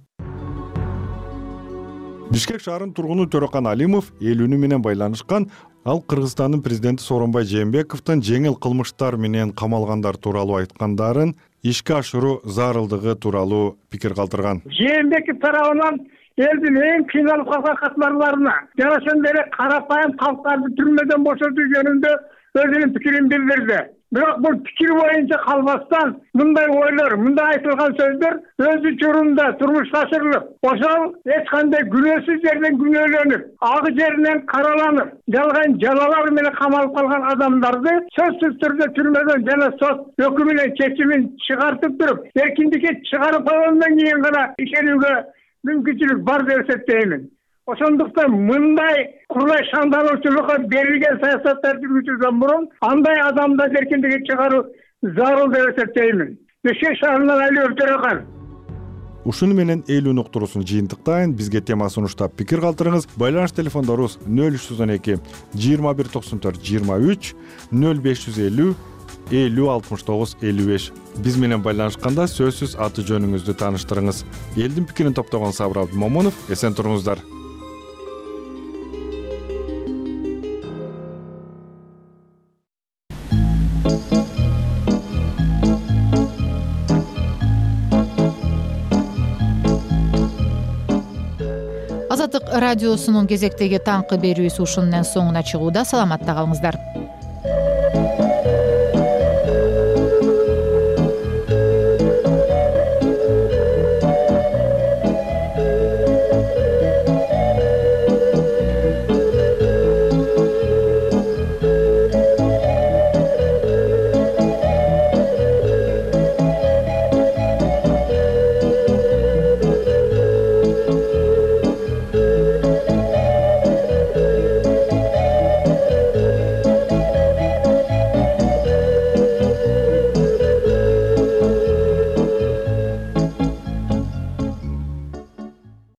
Бишкек шаарынын тургуну Төрөкан Алимов эл үнү менен байланышкан. Ал Кыргызстандын президенти Сооронбай Жээнбековдун жеңил кылмыштар менен камалгандар тууралуу айткандарын ишке ашыруу зарылдыгы тууралуу пикир калтырган. Жээнбеков тарабынан элдин эң кыйналып калган катмарларына жана ошондой эле карапайым калктарды түрмөдөн бошотуу жөнүндө өзүнүн пикирин билдирди. Бирок бул пикир боюнча калбастан мындай ойлор, мындай айтылган сөздөр өз учурунда турмушка ашырылып, ошол эч кандай күнөөсүз жерден күнөөлөнүп, ак жеринен караланып, жалган жалалар менен камалып калган адамдарды сөзсүз түрдө түрмөдөн жана сот өкүмүнүн чечимин чыгартып туруп, эркиндикке чыгарып койгондон кийин гана ишенүүгө мүмкүнчүлүк бар деп эсептеймин. Ошондуктан мындай курулай шаңдалуучулукка берилген саясаттар жүргүзүүдөн мурун андай адамды эркиндикке чыгаруу зарыл деп эсептеймин. Бишкек шаарынан Алиев Төрөкан. Ушуну менен эл үнү уктуруусун жыйынтыктайын. Бизге тема сунуштап пикир калтырыңыз. Байланыш телефондорубуз нөл үч жүз он эки жыйырма бир токсон төрт жыйырма үч, нөл беш жүз элүү элүү алтымыш тогуз элүү беш. Биз менен байланышканда сөзсүз аты жөнүңүздү тааныштырыңыз. Элдин пикирин топтогон Сабыр Абдымомунов, эсен туруңуздар. Азаттык радиосунун кезектеги таңкы берүүсү ушунун соңуна чыгууда. Саламатта калыңыздар.